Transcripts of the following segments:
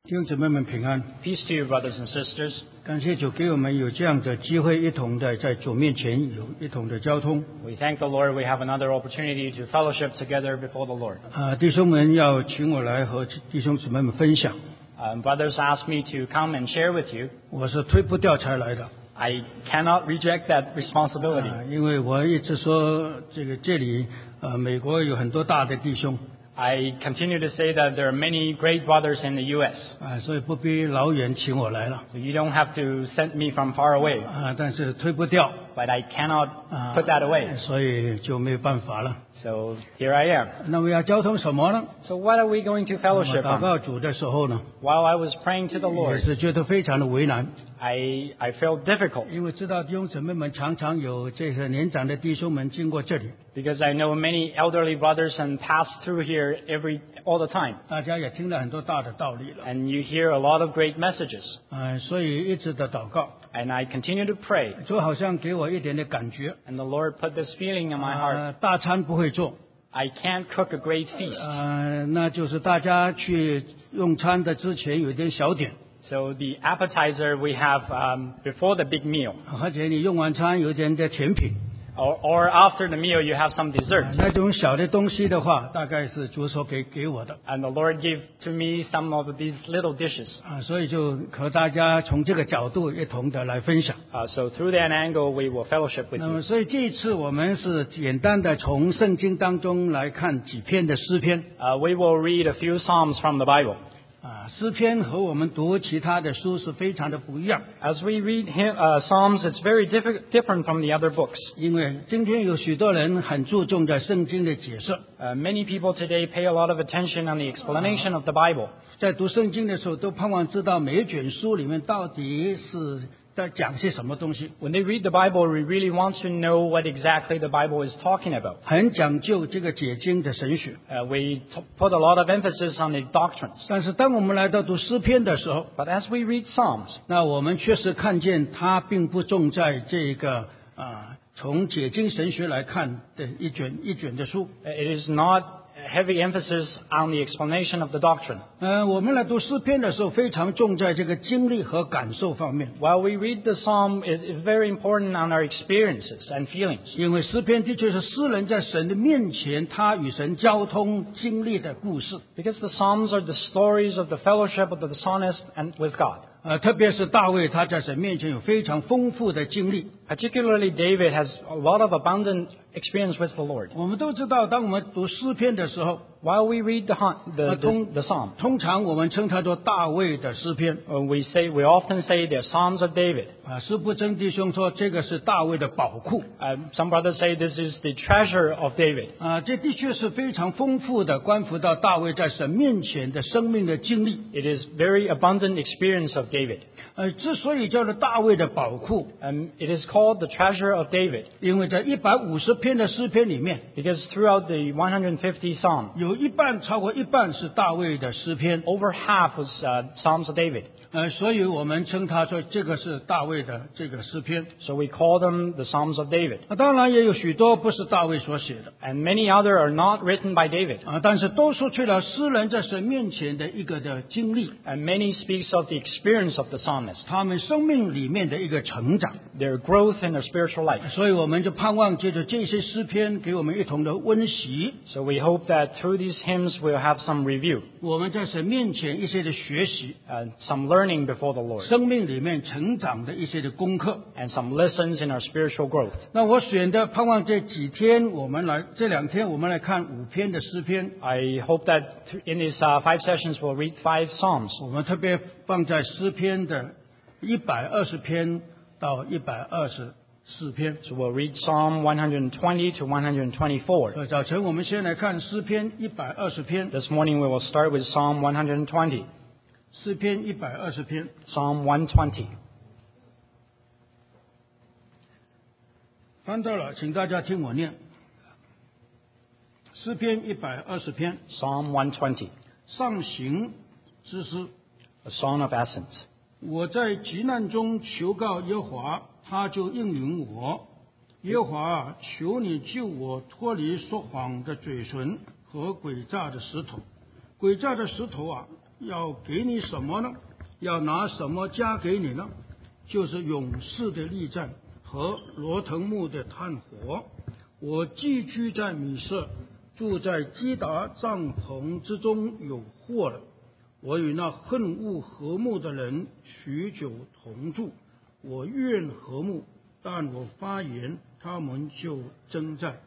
弟兄姊妹们平安， Peace to you, brothers and sisters. 感谢主给我们有这样的机会，一同的在主面前有一同的交通。 We thank the Lord we have another opportunity to fellowship together before the Lord. 弟兄们要请我来和弟兄姊妹们分享， Brothers asked me to come and share with you. 我是推不掉才来的。 I cannot reject that responsibility. 因为我一直说这里美国有很多大的弟兄， I continue to say that there are many great brothers in the U.S. 所以不必老远请我来了。 So you don't have to send me from far away. 但是推不掉， But I cannot put that away. 所以就没有办法了。 So here I am. 那么要交通什么呢？ So what are we going to 我 fellowship 祷 on? 告主的时候呢， While I was praying to the 也 Lord, 是觉得非常的为难。 I felt difficult 因为知道弟兄姊妹们常常有这些年长的弟兄们经过这里， because I know many elderly brothers and pass through here all the time. 大家也听了很多大的道理了， And you hear a lot of great messages. 所以一直的祷告， And I continue to pray. 就好像给我一点的感觉， And the Lord put this feeling in my heart. 大餐不会做， I can't cook a great feast. 那就是大家去用餐的之前有一点小点， So the appetizer we have before the big meal. 或者你用完餐有一点的甜品， Or after the meal you have some dessert. 那种小的东西的话，大概是主所给我的， And the Lord gave to me some of these little dishes. 所以就和大家从这个角度一同的来分享。 So through that angle we will fellowship with 那么， you. 所以这一次我们是简单的从圣经当中来看几篇的诗篇。 We will read a few Psalms from the Bible. 诗篇和我们读其他的书是非常的不一样， As we read Psalms, it's very different from the other books. 因为今天有许多人很注重在圣经的解释， Many people today pay a lot of attention on the explanation of the Bible. 在读圣经的时候都盼望知道每一卷书里面到底是在讲些什么东西， When they read the Bible, we really want to know what exactly the Bible is talking about. 很讲究这个解经的神学。 We put a lot of emphasis on the doctrines. 但是当我们来到读诗篇的时候， But as we read Psalms, 那我们确实看见它并不重在这个从解经神学来看的一卷的书。 it is not heavy emphasis on the explanation of the doctrine. 我们来读诗篇的时候，非常重在这个经历和感受方面， While we read the Psalm, it's very important on our experiences and feelings. 因为诗篇的确是诗人在神的面前，他与神交通经历的故事。 Because the Psalms are the stories of the fellowship of the psalmist and with God. 特别是大卫，他在神面前有非常丰富的经历。 Particularly David has a lot of abundant experience with the Lord. 我们都知道，当我们读诗篇的时候， While we read the Psalm, 通常我们称它做大卫的诗篇。 we often say they're Psalms of David. 施布真弟兄说，这个是大卫的宝库。 Some brothers say this is the treasure of David. 这的确是非常丰富的，关乎到大卫在神面前的生命的经历。 It is very abundant experience of David. 之所以叫做大卫的宝库， It is called the treasure of David 因为在150篇的诗篇里面， because throughout the 150 Psalm, 有超过一半是大卫的诗篇。 over half was Psalms of David. 所以我们称它说这个是大卫的这个诗篇。 So we call them the Psalms of David. 当然也有许多不是大卫所写的， And many other are not written by David. 但是都说出了诗人在神面前的一个的经历， And many speaks of the experience of the psalmist, 他们生命里面的一个成长。 their growth in their spiritual life. 所以我们就盼望借着这些诗篇给我们一同的温习， So we hope that through these hymns we'll have some review, 我们在神面前一些的学习， some learning before the Lord, 生命里面成长的一些的功课。 and some lessons in our spiritual growth. 那我选的盼望这2天我们来看5篇的诗篇， I hope that in these 5 sessions we'll read 5 Psalms. 我们特别放在诗篇的120篇到124篇。 So we'll read Psalm 120 to 124. 早晨我们先来看诗篇120篇， This morning we will start with Psalm 120. 诗篇120篇。 Psalm 120. 翻到了，请大家听我念。诗篇120篇， Psalm 120. 上行之诗。 A song of ascents. 我在急难中求告耶和华，他就应允我。耶和华啊，求你救我脱离说谎的嘴唇和诡诈的石头。诡诈的石头啊， 要给你什么呢？要拿什么加给你呢？就是勇士的力战和罗藤木的炭火。我寄居在米色，住在基达帐篷之中有祸了。我与那恨恶和睦的人许久同住，我愿和睦，但我发言，他们就征战。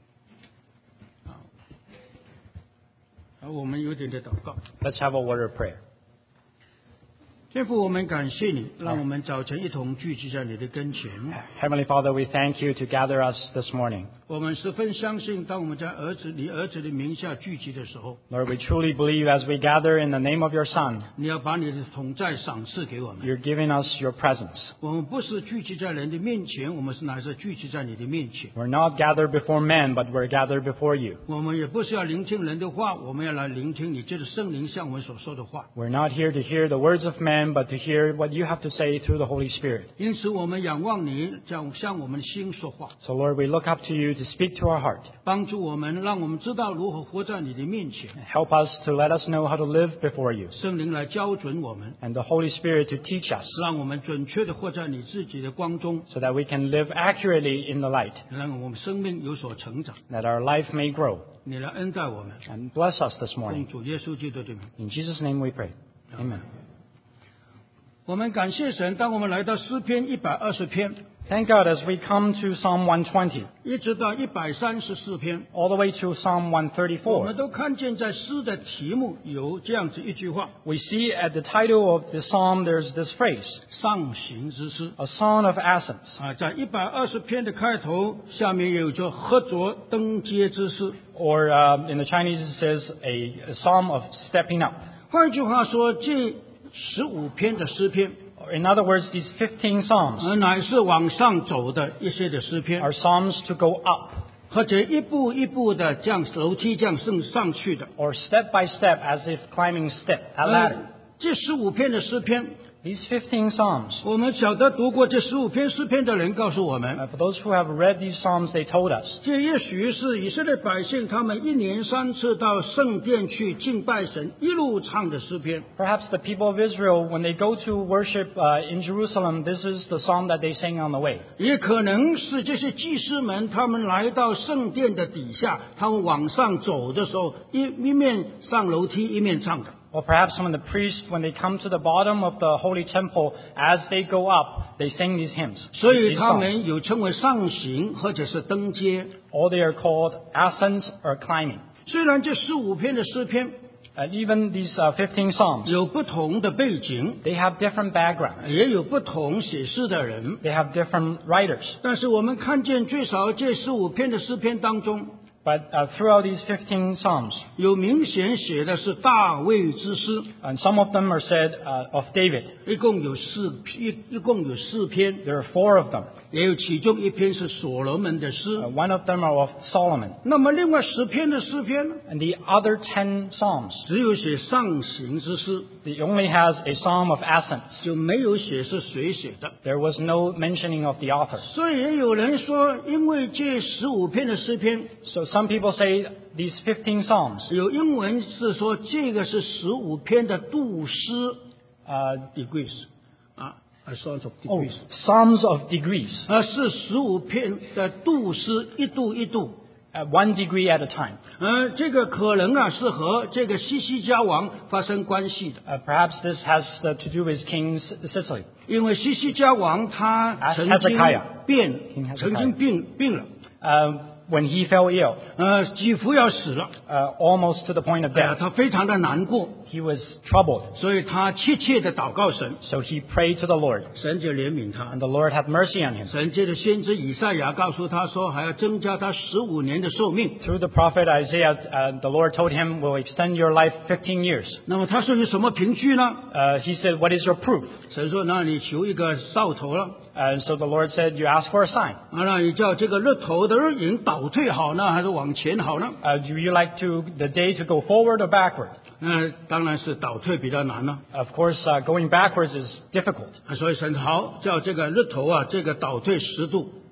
我们有点的祷告。 Let's have a word of prayer. 天父，我们感谢你，让我们早晨一同聚集在你的跟前。 Heavenly Father, we thank you to gather us this morning. 我们十分相信，当我们在你儿子的名下聚集的时候， Lord, we truly believe as we gather in the name of your Son, 你要把你的同在赏赐给我们。 you're giving us your presence. 我们不是聚集在人的面前，我们乃是聚集在你的面前。 We're not gathered before men, but we're gathered before you. 我们也不是要聆听人的话，我们要来聆听你借着圣灵向我们所说的话。 We're not here to hear the words of men, but to hear what you have to say through the Holy Spirit. 因此，我们仰望你，向我们的心说话， So Lord, we look up to you to speak to our heart. 帮助我们，让我们知道如何活在你的面前。 Help us to let us know how to live before you. 圣灵来教准我们， And the Holy Spirit to teach us 让我们准确的活在你自己的光中， so that we can live accurately in the light, 让我们生命有所成长。 that our life may grow. 你来恩待我们， And bless us this 奉 morning. 主耶稣基督的名。 In Jesus' name we pray. Amen. 我们感谢神，当我们来到诗篇120篇， Thank God as we come to Psalm 120, 一直到134篇， all the way to Psalm 我们 134, 都看见在诗的题目有这样子一句话： we see at the title of the psalm there's this phrase, 上行之诗。 a song of ascents, 在120篇的开头，下面也有着合着登阶之诗。 or in the Chinese it says a psalm of stepping up. 换句话说，这15篇的诗篇， In other words, these 15 psalms 乃是往上走的一些的诗篇， are psalms to go up, 或者一步一步的这样楼梯这样上去的。 or step by step as if climbing a ladder. 这15篇的诗篇， These 15 psalms, 我们晓得读过这15篇诗篇的人告诉我们， for those who have read these psalms, they told us 这也许是以色列百姓他们1年3次到圣殿去敬拜神，一路唱的诗篇。 perhaps the people of Israel, when they go to worship in Jerusalem, this is the psalm that they sing on the way. 也可能是这些祭司们，他们来到圣殿的底下，他们往上走的时候，一面上楼梯一面唱的。 Or perhaps some of the priests, when they come to the bottom of the holy temple, as they go up, they sing these hymns. 所以 These 他 songs. 们有称为上行或者是登阶。 Or they are called ascents or climbing. 虽然这15篇的诗篇 Even these 15 psalms, 有不同的背景， they have different backgrounds. 也有不同写诗的人， They have different writers. 但是我们看见最少这15篇的诗篇当中， But throughout these 15 psalms, 有明显写的是大卫之诗， and some of them are said of David. 一共有4篇， There are 4 of them. 也有其中一篇是所罗门的诗。 One of them are of Solomon. 那么另外10篇的诗篇呢， And the other 10 psalms, 只有写上行之诗， it only has a psalm of ascents. 就没有写是谁写的。 There was no mentioning of the author. 所以也有人说，因为这15篇的诗篇 So some people say these 15 psalms, 有英文是说这个是15篇的杜诗 degrees a sort of degrees psalms of degrees, 是15篇的杜诗一度一度。 1 degree at a time. 这个可能是和这个西西家王发生关系的， Perhaps this has to do with King Sicily. 因为西西家王他曾经 Hezekiah 曾经病了， When he fell ill, 几乎要死了， almost to the point of death, 他非常的难过， he was troubled. 所以他切切的祷告神， So he prayed to the Lord, 神就怜悯他 and。the Lord had mercy on him. 神借着先知以赛亚告诉他说，还要增加他15年的寿命。 Through the prophet Isaiah, the Lord told him, "We'll extend your life 15 years." 那么他说有什么凭据呢？ He said, "What is your proof?" 神说，那你求一个兆头了， And so the Lord said, "You ask for a sign. 那你叫这个日头的日影倒退好呢，还是往前好呢？ Do you like the day to go forward or backward?" 当然是倒退比较难了。 Of course, going backwards is difficult. 所以神好叫这个日头这个倒退10度。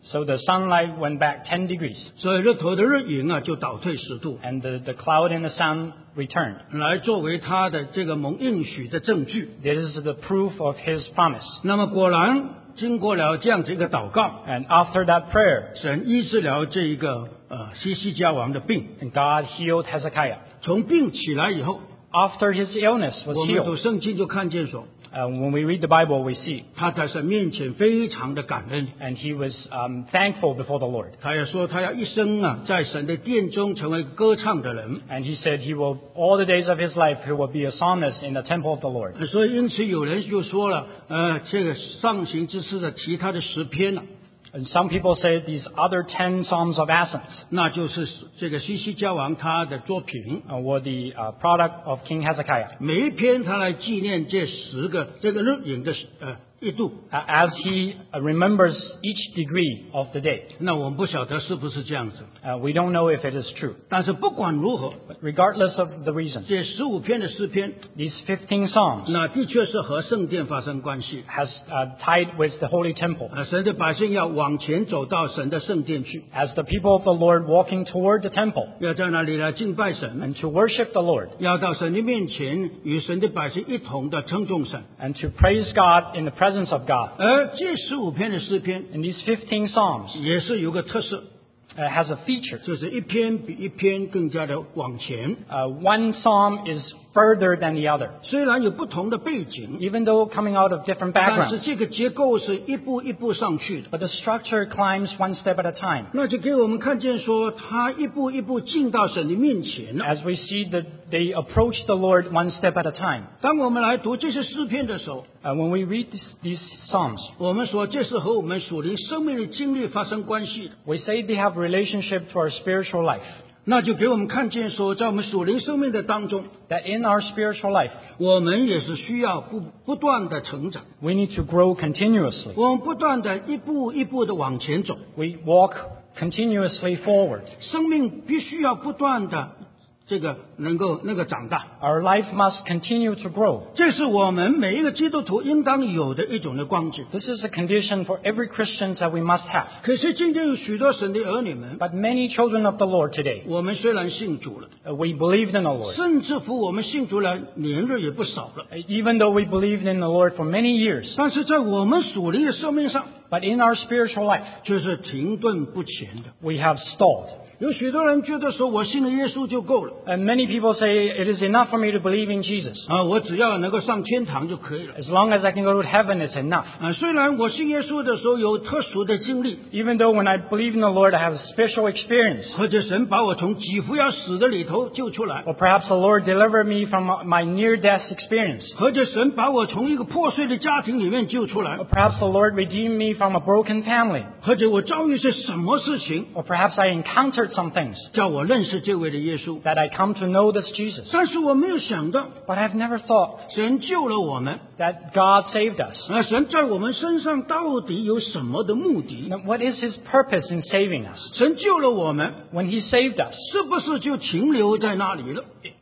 So the sunlight went back 10 degrees, 所以日头的日影啊就倒退10度， and the cloud and the sun returned. 来作为他的这个蒙应许的证据。 This is the proof of his promise. 那么果然经过了这样子一个祷告， And after that prayer, 神医治了这一个西西家王的病。 and God healed Hezekiah. 从病起来以后， After his illness was 我们读 healed, 圣经就看见说， when we read the Bible, we see, 他在神面前非常的感恩。 and he was thankful before the Lord. 他也说，他要一生啊，在神的殿中成为歌唱的人。 And he said he will, all the days of his life, he will be a psalmist in the temple of the Lord. 所以因此有人就说了，这个上行之诗的其他的10篇呢、 And some people say these other 10 Psalms of Ascents 那就是这个西西家王他的作品。 were the product of King Hezekiah. 每一篇他来纪念这10个这个日影的1度。 As he remembers each degree of the day. 那我们不晓得是不是这样子， We don't know if it is true. 但是不管如何， But regardless of the reason, 这15篇的诗篇， these 15 Psalms 那的确是和圣殿发生关系。 has tied with the Holy Temple. 神的百姓要往前走到神的圣殿去， As the people of the Lord walking toward the temple 要在那里来敬拜神， and to worship the Lord 要到神的面前与神的百姓一同的称颂神。 and to praise God in the presence of God. 而这15篇的诗篇 And these 15 Psalms 也是有个特色， has a feature. 就是一篇比一篇更加的往前。 One Psalm is further than the other. 虽然有不同的背景， Even though coming out of different 但是 backgrounds. 这个结构是一步一步上去的。 But the structure climbs one step at a time. 那就给我们看见说，他一步一步进到神的面前了。 As we see that they approach the Lord one step at a time. 当我们来读这些诗篇的时候， When we read these Psalms, 我们说这是和我们属灵生命的经历发生关系的。 we say they have relationship to our spiritual life. 那就给我们看见说，在我们属灵生命的当中， That in our spiritual life, 我们也是需要不断的成长， we need to grow continuously. 我们不断的一步一步的往前走， We walk continuously forward. 生命必须要不断的这个能够长大。 Our life must continue to grow. 这是我们每一个基督徒应当有的一种的光景。 This is a condition for every Christian that we must have. 可是今天有许多神的儿女们， But many children of the Lord today, 我们虽然信主了， we believed in the Lord. 甚至乎我们信主了年日也不少了， Even though we believed in the Lord for many years, 但是在我们属灵的生命上 but in our spiritual life, 却是停顿不前的。 we have stalled. 有许多人觉得说，我信了耶稣就够了 And many people say it is enough for me to believe in Jesus. 啊，我只要能够上天堂就可以了 As long as I can go to heaven, it's enough. 啊。虽然我信耶稣的时候有特殊的经历， Even though when I believe in the Lord, I have a special experience. 或者神把我从几乎要死的里头救出来， Or perhaps the Lord delivered me from my near-death experience. 或者神把我从一个破碎的家庭里面救出来 Or，perhaps the Lord redeemed me from a broken family. 或者我遭遇些什么事情， Or perhaps I encountered some things 叫我认识这位的耶稣。 that I come to know this Jesus. 但是我没有想到， But I've never thought 神救了我们， that God saved us. 啊，神在我们身上到底有什么的目的？ Now, what is His purpose in saving us? 神救了我们， When He saved us, 是不是就停留在那里了？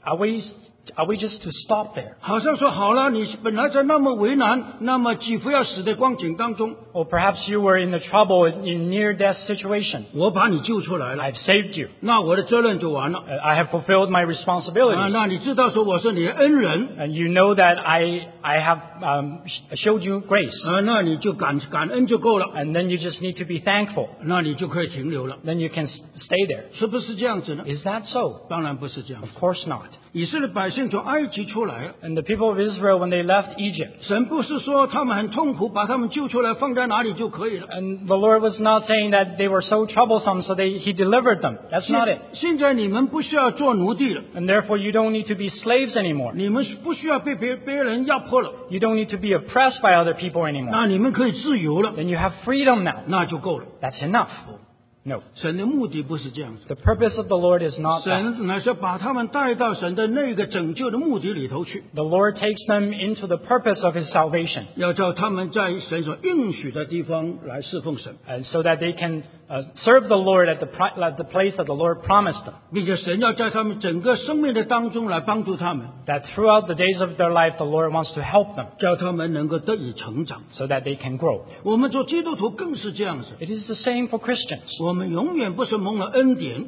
are we just to stop there? 好像说好了，你本来在那么为难、那么几乎要死的光景当中， Or perhaps you were in the trouble in near-death situation. 我把你救出来了， I've saved you. 那我的责任就完了。 I have fulfilled my 啊， responsibilities. 那你知道说我是你的恩人， And you know that I have showed you grace. 啊，那你就感恩就够了， And then you just need to be thankful. 那你就可以停留了， Then you can stay there. 是不是这样子呢？ Is that so? 当然不是这样。 Of course not. 以色列百姓从埃及出来， And the people of Israel, when they left Egypt, 神不是说他们很痛苦，把他们救出来放在哪里就可以了。 and the Lord was not saying that they were so troublesome, so He delivered them. That's not it. 现在你们不需要做奴隶了， And therefore, you don't need to be slaves anymore. 你们不需要被别人压迫了， You don't need to be oppressed by other people anymore. 那你们可以自由了， Then you have freedom now. 那就够了。 That's enough. No. 神的目的不是这样子， The purpose of the Lord is not that. 神乃是把他们带到神的那个拯救的目的里头去， The Lord takes them into the purpose of His salvation, 要叫他们在神所应许的地方来侍奉神。 and so that they can serve the Lord at the place that the Lord promised them. 并且神要在他们整个生命的当中来帮助他们， That throughout the days of their life, the Lord wants to help them 叫他们能够得以成长。 so that they can grow. 我们做基督徒更是这样子， It is the same for Christians. 我们永远不是蒙了恩典，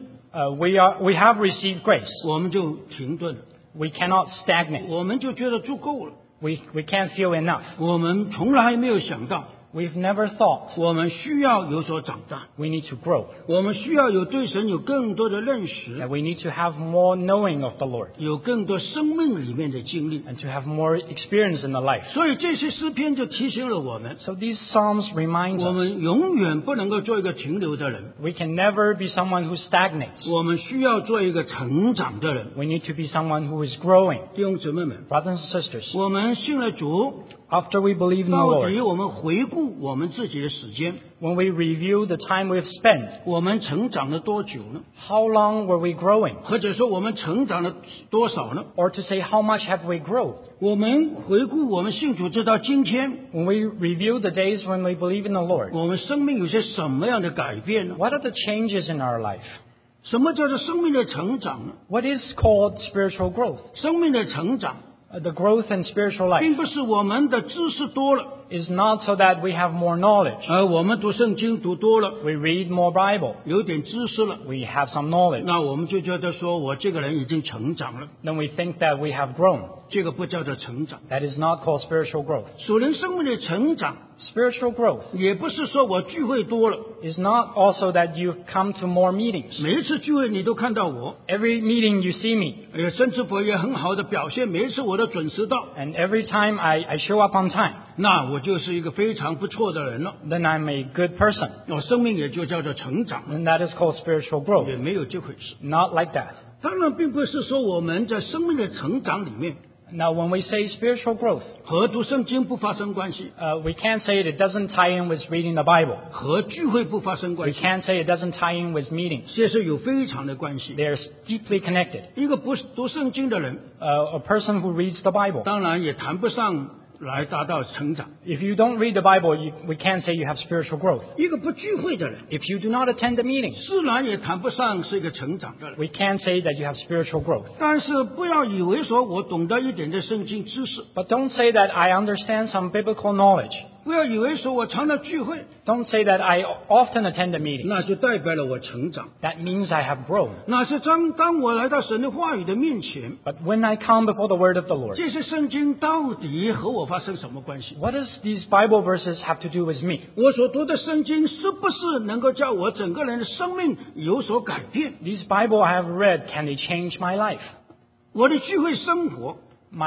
We have received grace. 我们就停顿了， We cannot stagnate. 我们就觉得足够了， We can't feel enough. 我们从来没有想到， We've never thought 我们需要有所长大， we need to grow, 我们需要有对神有更多的认识， that we need to have more knowing of the Lord, 有更多生命里面的经历。 and to have more experience in the life. 所以这些诗篇就提醒了我们， So these Psalms remind 我 us 们永远不能够做一个停留的人， we can never be someone who stagnates. 我们需要做一个成长的人。 We need to be someone who is growing. 弟兄姊妹们， Brothers and sisters, 我们信了主， after we believe in the 到 Lord, 底我们回顾我们自己的时间， when we review the time we've spent, 我们成长了多久呢？ how long were we growing? 或者说我们成长了多少呢？ Or to say, how much have we grown? 我们回顾我们信主直到今天， When we review the days when we believe in the Lord, 我们生命有些什么样的改变呢？ what are the changes in our life? 什么叫做生命的成长呢？ What is called spiritual growth? 生命的成长， The growth in spiritual life 并不是我们的知识多了， is not so that we have more knowledge. 而我们读圣经读多了， We read more Bible. 有点知识了， We have some knowledge. 那我们就觉得说我这个人已经成长了， Then we think that we have grown. 这个不叫做成长。 That is not called spiritual growth. 属灵生命的成长， Spiritual growth 也不是说我聚会多了， is not also that you come to more meetings. 每一次聚会你都看到我， Every meeting you see me, 甚至我也很好的表现，每一次我都准时到， and every time I show up on time, 那我就是一个非常不错的人了， then I'm a good person. 我生命也就叫做成长了， And that is called spiritual growth. 也没有这回事。 Not like that. 当然，并不是说我们在生命的成长里面 Now, when we say spiritual growth, 和读圣经不发生关系， we can't say it doesn't tie in with reading the Bible. 和聚会不发生 We 关系， can't say it doesn't tie in with meetings. 这是有非常的关系。 They're deeply connected. 一个不读圣经的人， A person who reads the Bible. 当然也谈不上来达到成长。 If you don't read the Bible, we can't say you have spiritual growth. 一个不聚会的人， If you do not attend the meetings, 自然也谈不上是一个成长的人。 we can't say that you have spiritual growth. 但是不要以为说我懂得一点的圣经知识， But don't say that I understand some biblical knowledge. 不要以为说我常常聚会， Don't say that I often attend the meetings. 那就代表了我成长。 That means I have grown. 那是当我来到神的话语的面前， But when I come before the word of the Lord, 这些圣经到底和我发生什么关系？ what does these Bible verses have to do with me? 我所读的圣经是不是能够叫我整个人的生命有所改变？ These Bible I have read, can they change my life? 我的聚会生活，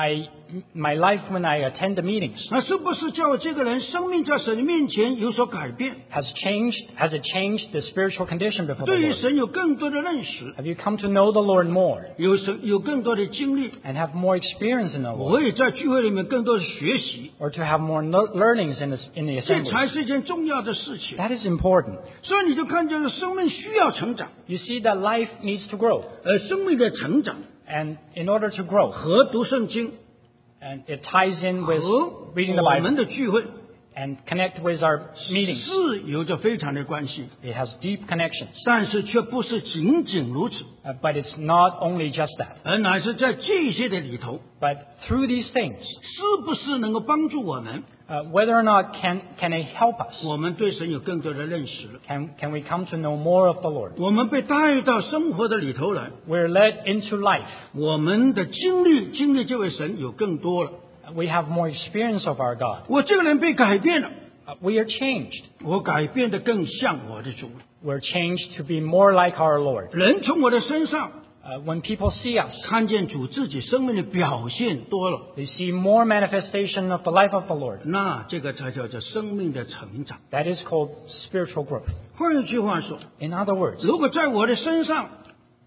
My life when I attend the meetings 那是不是叫我这个人生命在神的面前有所改变？ has it changed the spiritual condition before the 对于 Lord? 神有更多的认识， Have you come to know the Lord more 有更多的经历， and have more experience in the Lord? 我也在聚会里面更多的学习， Or to have more learnings in the 这 assembly? 才是一件重要的事情。 That is important. 所以你就看见了生命需要成长， You see that life needs to grow. 生命的成长 And in order to grow, 和读圣经 and it ties in with 和 reading the 我们 Bible 的聚会 and connect with our meetings. 是有着非常的关系， It has deep connections. 但是却不是仅仅如此， But it's not only just that. 而乃是在这些的里头， But through these things, 是不是能够帮助我们， whether or not can they help us? 我们对神有更多的认识了， Can we come to know more of the Lord? 我们被带到生活的里头来， We're led into life. 我们的经历这位神有更多了， We have more experience of our God. 我这个人被改变了， We are changed. 我改变得更像我的主了， We're changed to be more like our Lord. 人从我的身上 When people see us, 看见主自己生命的表现多了， they see more manifestation of the life of the Lord. 那这个才叫做生命的成长。 That is called spiritual growth. 换一句话说， In other words, 如果在我的身上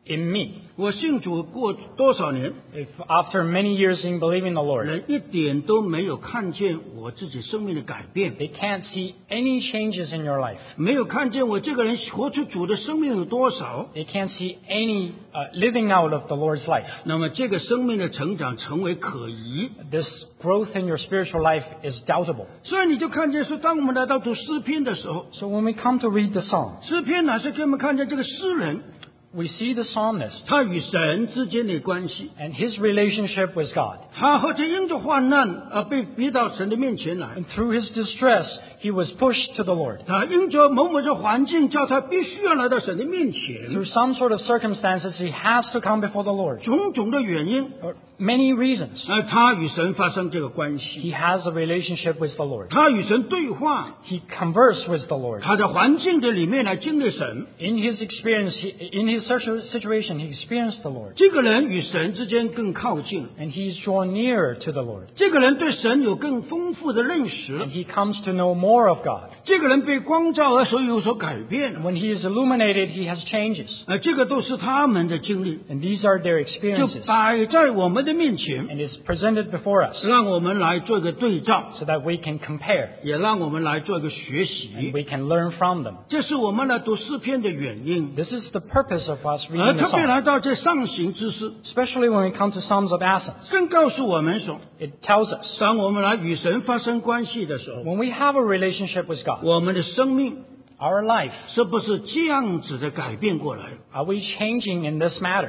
in me. 我信主过多少年， If after many years in believing the Lord, 人一点都没有看见我自己生命的改变， they can't see any changes in your life. 没有看见我这个人活出主的生命有多少， They can't see any living out of the Lord's life. 那么这个生命的成长成为可疑。 This growth in your spiritual life is doubtable. 所以你就看见说，当我们来到读诗篇的时候， So when we come to read the Psalm, 诗篇乃是给我们看见这个诗人 we see the psalmist 他与神之间的关系， and his relationship with God. 他或者因着患难而被逼到神的面前来， And through his distress, he was pushed to the Lord. 他因着某某的环境叫他必须要来到神的面前， Through some sort of circumstances, he has to come before the Lord. 种种的原因， Or many reasons. 他与神发生这个关系， He has a relationship with the Lord. 他与神对话， He conversed with the Lord. 他在环境的里面来经历神。 In his experience, in his situation, he experienced the Lord. 这个人与神之间更靠近， And he's drawn nearer to the Lord. 这个人对神有更丰富的认识， And he comes to know more of God. 这个人被光照而有所改变， When he is illuminated, he has changes. 这个都是他们的经历， And these are their 就 experiences. 摆在我们的面前， And is presented before us 让我们来做一个对照， so that we can compare 也让我们来做一个学 and 习。 we can learn from them. 这是我们来读诗篇的原因， This is the purpose of us 而 reading the 特别 Psalm. 来到这上行之诗， Especially when we come to Psalms of Ascents. 更告诉我们说， It tells us 当我们来与神发生关系的时候， when we have a relationship with God, 我们的生命 our life, 是不是这样子的改变过来 are we changing in this matter?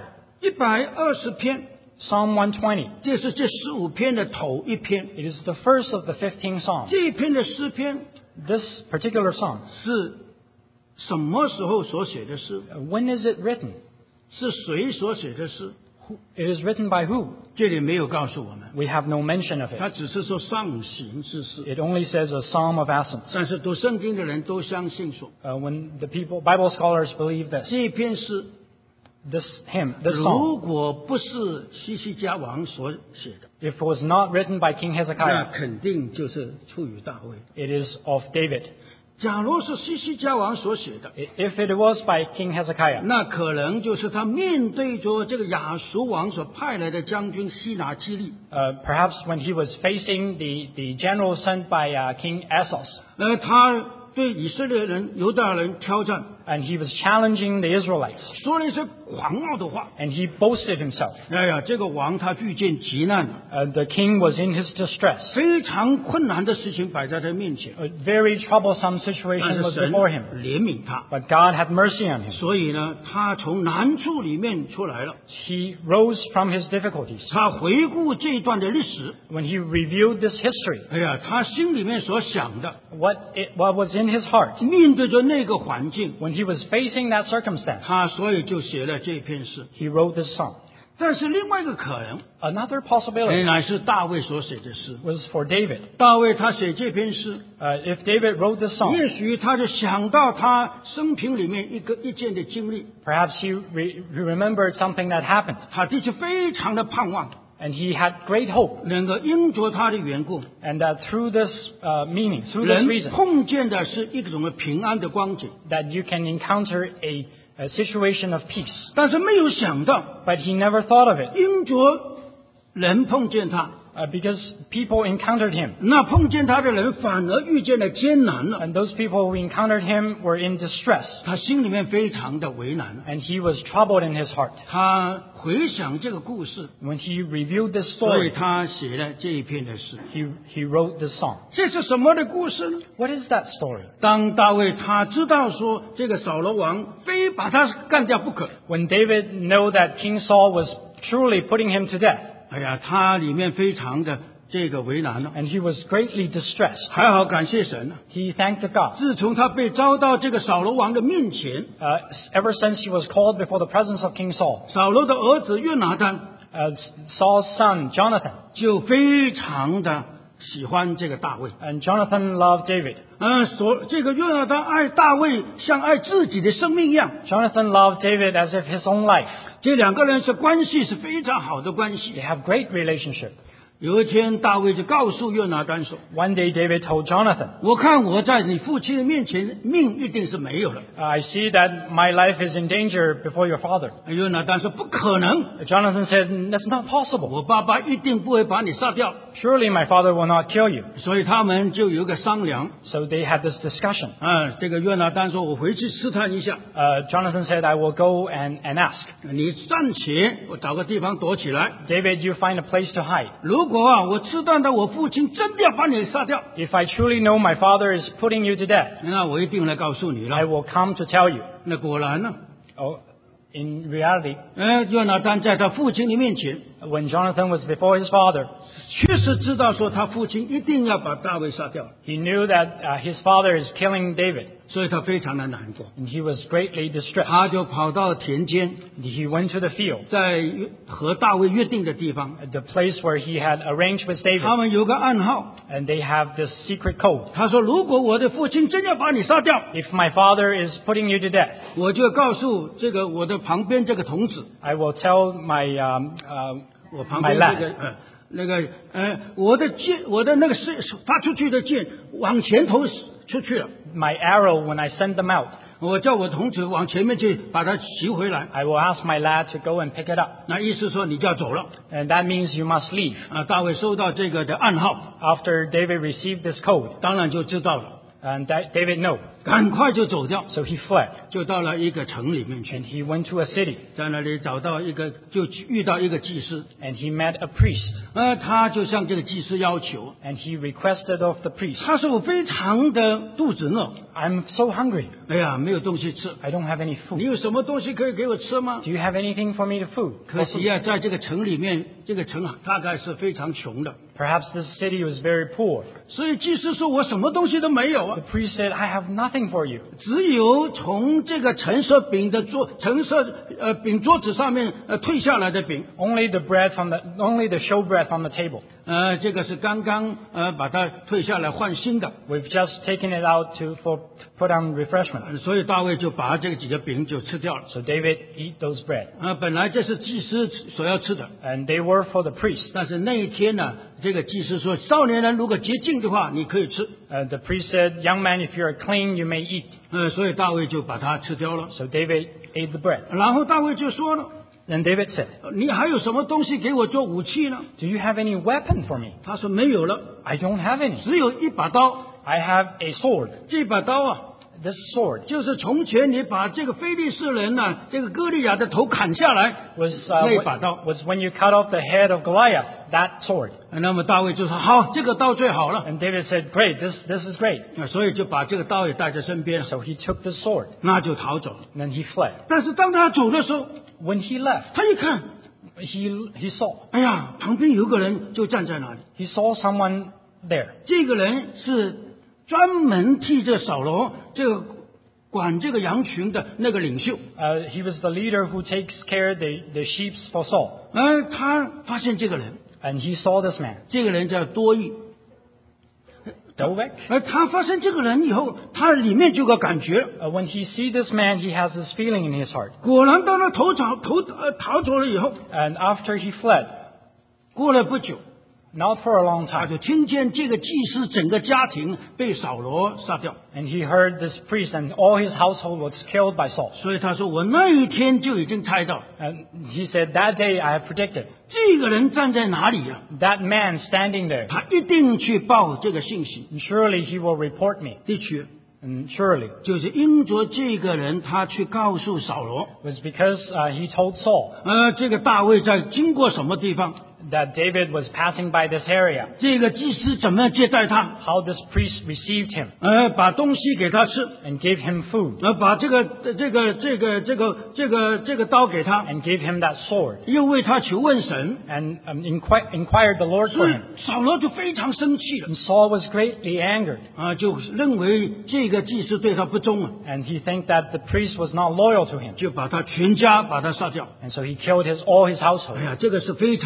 ？120篇， Psalm 120. 这是这15篇的头一篇。 It is the first of the 15 Psalms. 这一篇的诗篇 This particular psalm, 是什么时候所写的诗？ when is it written? 是谁所写的诗？ It is written by who? 这里没有告诉我们， We have no mention of 他 it. 只是说上行之诗。 It only says a psalm of Ascents. 但是读圣经的人都相信说， When the Bible scholars believe this, 这篇诗 this psalm, 如果不是西西家王所写的， if it was not written by King 那 Hezekiah, 肯定就是出于大卫。 it is of David. 假如是西西家王所写的， If it was by King Hezekiah, 那可能就是他面对着这个亚述王所派来的将军西拿基利， perhaps when he was facing the general sent by King Assos, 他对以色列人、犹大人挑战， and he was challenging the Israelites, 说了一些狂傲的话。 and he boasted himself. 哎呀，这个王他遇见急难， The king was in his distress. 非常困难的事情摆在他面前， A very troublesome 但 situation 是 was 神 before him, 怜悯他， but God had mercy on him. 所以呢，他从难处里面出来了。 He rose from his difficulties. 他回顾这一段的历史， When he reviewed this history, 哎呀，他心里面所想的， what was in his heart, 面对着那个环境， when he was facing that circumstance, 他所以就写了这篇诗。 he wrote this psalm. 但是另外一个可能， Another possibility 原来是大卫所写的诗。 was for David. 大卫他写这篇诗， If David wrote this psalm, 也许他就想到他生平里面一件的经历， perhaps he remembered something that happened, 他的确非常的盼望， and he had great hope, 能够因着他的缘故， and that through this meaning, through this 人 reason, 碰见的是一种的平安的光景。 that you can encounter a situation of peace. 但是没有想到， But he never thought of it, 因着人碰见他， because people encountered him, 那碰见他的人反而遇见了艰难了， and those people who encountered him were in distress, 他心里面非常的为难。 and he was troubled in his heart. 他回想这个故事， When he reviewed this 所以 story, 他写了这一篇的诗。 he wrote this song. 这是什么的故事呢？ What is that story? 当大卫他知道说这个扫罗王非把他干掉不可， When David knew that King Saul was truly putting him to death, 哎呀，他里面非常的这个为难了。 and he was greatly distressed, 还好感谢神啊！ he thanked God. 自从他被招到这个扫罗王的面前， Ever since he was called before the presence of King Saul, 扫罗的儿子约拿单 Saul's son Jonathan, 就非常的喜欢这个大卫。 and Jonathan loved David. 这个约拿单爱大卫像爱自己的生命一样， Jonathan loved David as if his own life. 这两个人是关系是非常好的关系。 They have great relationship. 有一天，大卫就告诉约拿单说 One day David told Jonathan,：“ 我看我在你父亲的面前，命一定是没有了。” I see that my life is in danger before your father. 约拿单说：“不可能， Jonathan said, That's not possible. 我爸爸一定不会把你杀掉。 Surely my father will not kill you. ” 所以他们就有一个商量。 So they had this discussion. 这个约拿单说：“我回去试探一下， Jonathan said, I will go and ask. 你暂且我找个地方躲起来。 David, you find a place to hide. 如果我知道我父亲真的要把你杀掉， If I truly know my father is putting you to death, 那我一定来告诉你 I 了。 will come to tell you. ” 那果然呢， Oh, in reality, 约拿单在他父亲的面前， when Jonathan was before his father, 确实知道说他父亲一定要把大卫杀掉， he knew that his father is killing David, 所以他非常的难过。 and he was greatly distressed. 他就跑到田间， He went to the field, 在和大卫约定的地方， the place where he had arranged with David, 他们有个暗号。 and they have this secret code. 他说：“如果我的父亲真要把你杀掉， If my father is putting you to death, 我就告诉这个我的旁边这个童子， I will tell my 我旁 my 边 lad. 这个我的箭，我的那个是发出去的箭往前头出去了， My arrow, when I send them out, 我叫我童子往前面去把它骑回来。 I will ask my lad to go and pick it up. 那意思说你就要走了。 And that means you must leave. 大卫收到这个的暗号， After David received this code, 当然就知道了， and David knew, 赶快就走掉， so he fled, 就到了一个城里面去 and，he went to a city, 在那里找到一个，就遇到一个祭司， and he met a priest, 他就向这个祭司要求， and he requested of the priest, 他说我非常的肚子饿， I'm so hungry. 哎呀，没有东西吃， I don't have any 你 food. 有什么东西可以给我吃吗？ Do you have anything for me to food? 可惜啊，在这个城里面，这个城大概是非常穷的， Perhaps this city was very poor. 所以祭司说我什么东西都没有啊 The，priest said, I have nothing for you. 只有从这个陈设饼的饼桌子上面退下来的饼， Only the showbread from the table. 这个是刚刚把它退下来换新的， We've just taken it out to put on refreshment. 所以大卫就把这几个饼就吃掉了。 So David eat those bread. 本来这是祭司所要吃的， And they were for the priest. 但是那一天呢，这个祭司说，少年人如果洁净的话，你可以吃。 The priest said, Young man, if you are clean, you may eat. 所以大卫就把它吃掉了。 So David ate the bread. 然后大卫就说了， Then David said, 你还有什么东西给我做武器呢？ Do you have any weapon for me? 他说没有了， I don't have any. 只有一把刀。 I have a sword. 这把刀啊， This sword 就是从前你把这个非利士人呢，这个歌利亚的头砍下来 was 那把刀。 was when you cut off the head of Goliath, that sword. 那么大卫就说好，这个刀最好了。 And David said, Great, this is great. 所以就把这个刀也带在身边， So he took the sword. 那就逃走了。 And then he fled. 但是当他走的时候， When he left, 他一看， he saw. 哎呀，旁边有个人就站在那里。 He saw someone there. 这个人是专门替这扫罗管这个羊群的那个领袖。 He was the leader who takes care the sheep for Saul. 他发现这个人， And he saw this man, 这个人叫多益。 Doeg. 他发现这个人以后，他里面就有个感觉， When he see this man, he has this feeling in his heart. 果然当他逃走了以后， And after he fled, 过了不久， not for a long 他 time, 就听见这个祭司整个家庭被扫罗杀掉。 and he heard this priest and all his household was killed by Saul. 所以他说：“我那一天就已经猜到， And he said, That day I have predicted. 这个人站在哪里呀、 That man standing there, 他一定去报这个信息。 and surely he will report me. 的确， And surely 就是因着这个人，他去告诉扫罗， was because he told Saul 这个大卫在经过什么地方， that David was passing by this area, 这个祭司怎么样接待他， how this priest received him 把东西给他吃， and gave him food 把这个刀给他， and gave him that sword 又为他求问神， and inquired the Lord 所 for 以 him. 扫罗就非常生气了， And Saul was greatly angered, 就认为这个祭司对他不忠啊， and he think that the priest was not loyal to him. 就把他全家把他杀掉。 And so he killed all his household. 哎呀，这个是非常难过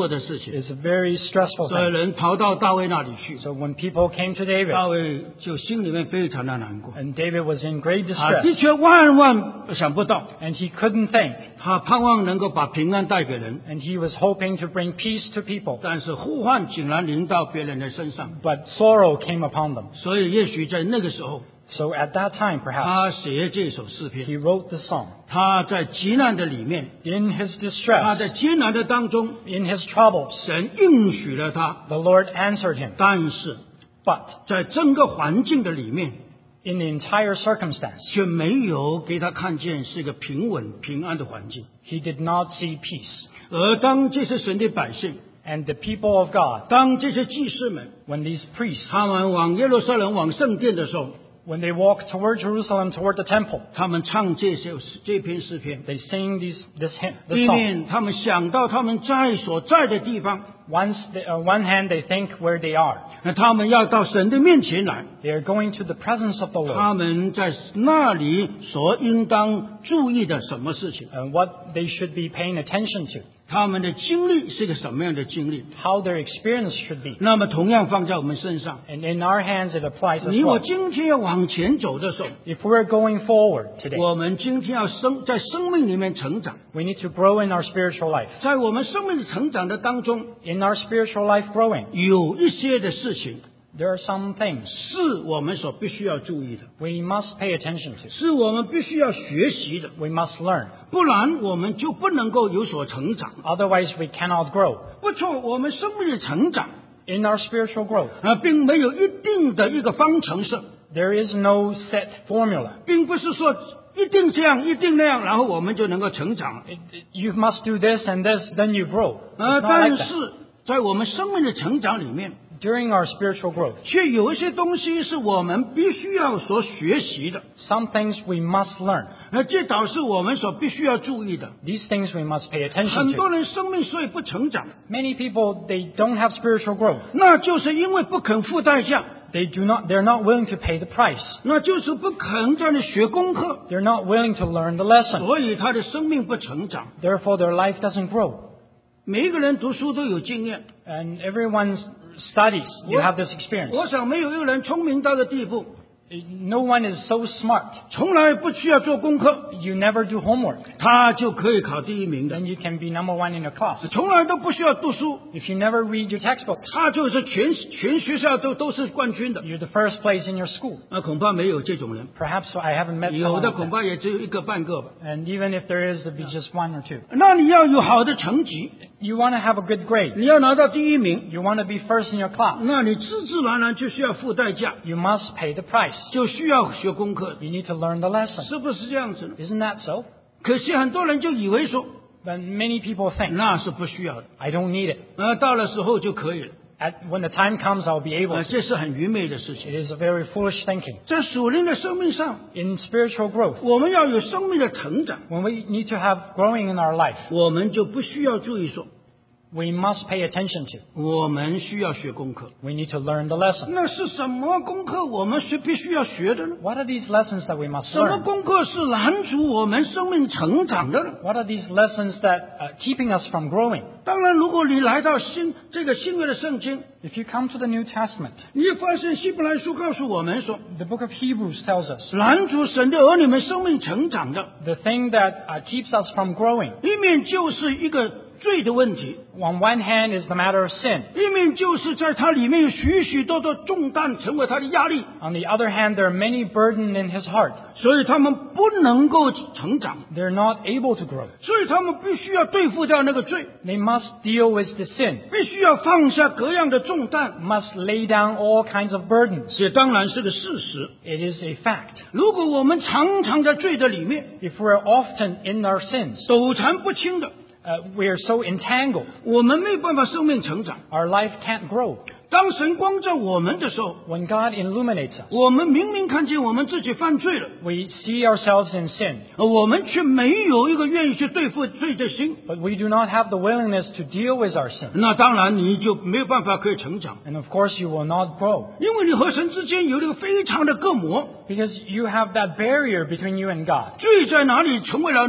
作的事情， It's a very stressful 所以 thing. 人跑到大卫那里去， So when people came to 大 David, 卫就心里面非常的难过。 and David was in great 的 distress, 确万万想不到， and he couldn't think, 他盼望能够把平安带给人， and he was hoping to bring peace to people. 但是呼唤竟然临到别人的身上， But sorrow came upon them. 所以也许在那个时候， So at that time, perhaps, 他写这首诗篇。 he wrote the song. 他在极难的里面， In his 他在 distress, 艰难的当中， in his troubles, 神应许了他， the Lord answered him. 但是 But 在整个环境的里面， in the entire circumstance, 却没有给他看见是一个平稳平安的环境。 he did not see peace. 而当这些神的百姓， And the people of God, 当这些祭司们， when these priests, 他们往耶路撒冷往圣殿的时候， when they walk toward Jerusalem, toward the temple, 他们唱这篇诗篇， they sing this hymn, 一 the song. 面他们想到他们所在的地方， On one hand, they think where they are. 那他们要到神的面前来， They are going to the presence of the Lord. 他们在那里所应当注意的什么事情， And what they should be paying attention to, 他们的经历是个什么样的经历， how their experience should be. 那么同样放在我们身上。 And in our hands, it applies as 你我 well. 今天要往前走的时候， If we're going forward today, 我们今天要在生命里面成长， we need to grow in our spiritual life. 在我们生命的成长的当中， In our spiritual life growing, 有一些的事情 there are some things 是我们所必须要注意的， we must pay attention to. 是我们必须要学习的， We must learn. 不然我们就不能够有所成长。 Otherwise, we cannot grow. 不错，我们生命的成长 In our spiritual growth, 并没有一定的一个方程式， there is no set formula. 并不是说一定这样一定那样，然后我们就能够成长了。 You must do this and this, then you grow. It's not 但 like that. 是在我们生命的成长里面， During our spiritual growth, 却有一些东西是我们必须要所学习的， some things we must learn. 这倒是我们所必须要注意的。 These things we must pay 很 attention 多 to. 人生命所以不成长， Many people, they don't have spiritual growth. 那就是因为不肯付代价， They're not willing to pay the price. 那就是不肯在那里学功课， They're not willing to learn the lesson. 所以他的生命不成长。 Therefore, their life doesn't grow. 每一个人读书都有经验， And everyone studies. You have this experience. 我想没有一个人聪明到的地步， No one is so smart. 从来不需要做功课， You never do homework. 他就可以考第一名的； Then you can be number one in your class. 从来都不需要读书， If you never read your textbooks, 他就是全学校都是冠军的。 you're the first place in your school. 那恐怕没有这种人， Perhaps I haven't met 有 someone 的 like 恐 that. 怕也只有一个半个吧。 And even if there is, there'll be just one or two. 那你要有好的成绩， You want to have a good grade. 你要拿到第一名， You want to be first in your class. 那你自自然然就需要付代价， You must pay the price. 就需要学功课， You need to learn the lesson. 是不是这样子呢？ Isn't that so? 可惜很多人就以为说 But many people think, 那是不需要的， I don't need it. 到了时候就可以了， When the time comes, I'll be able to. 这是很愚昧的事 It 情。 is a very foolish thinking. 在属灵的生命上， In spiritual growth, 我们要有生命的成长， when we need to have growing in our life, 我们就不需要注意说 we must pay attention to. 我们需要学功课。 We need to learn the lesson. 那是什么功课我们必须要学的呢？ What are these lessons that we must 什么 learn? 功课是拦阻我们生命成长的呢？ What are these lessons that are keeping us from growing? 当然，如果你来到新约的圣经， If you come to the New Testament, 你会发现希伯来书告诉我们说， the book of Hebrews tells us 拦阻神的儿女们生命成长的， the thing that keeps us from growing. 一面就是一个罪的问题， On one hand is the matter of sin. 一面就是在它里面有许许多多重担成为他的压力， On the other hand, there are many burdens in his heart. 所以他们不能够成长， They're not able to grow. 所以他们必须要对付掉那个罪， They must deal with the sin, 必须要放下各样的重担， must lay down all kinds of burdens. 这当然是个事实。 It is a fact. 如果我们常常在罪的里面 If we're often in our sins, 纠缠不清的， we are so entangled, 我们没有办法生命成长。 our life can't grow. 当神光照我们的时候， When God illuminates us, 我们明明看见我们自己犯罪了， we see ourselves in sin, 我们却没有一个愿意去对付罪的心， but we do not have the willingness to deal with our sin. 那当然你就没有办法可以成长， And of course, you will not grow 因为你和神之间有一个非常的隔膜。 because you have that barrier between you and God. 罪在哪里成为了你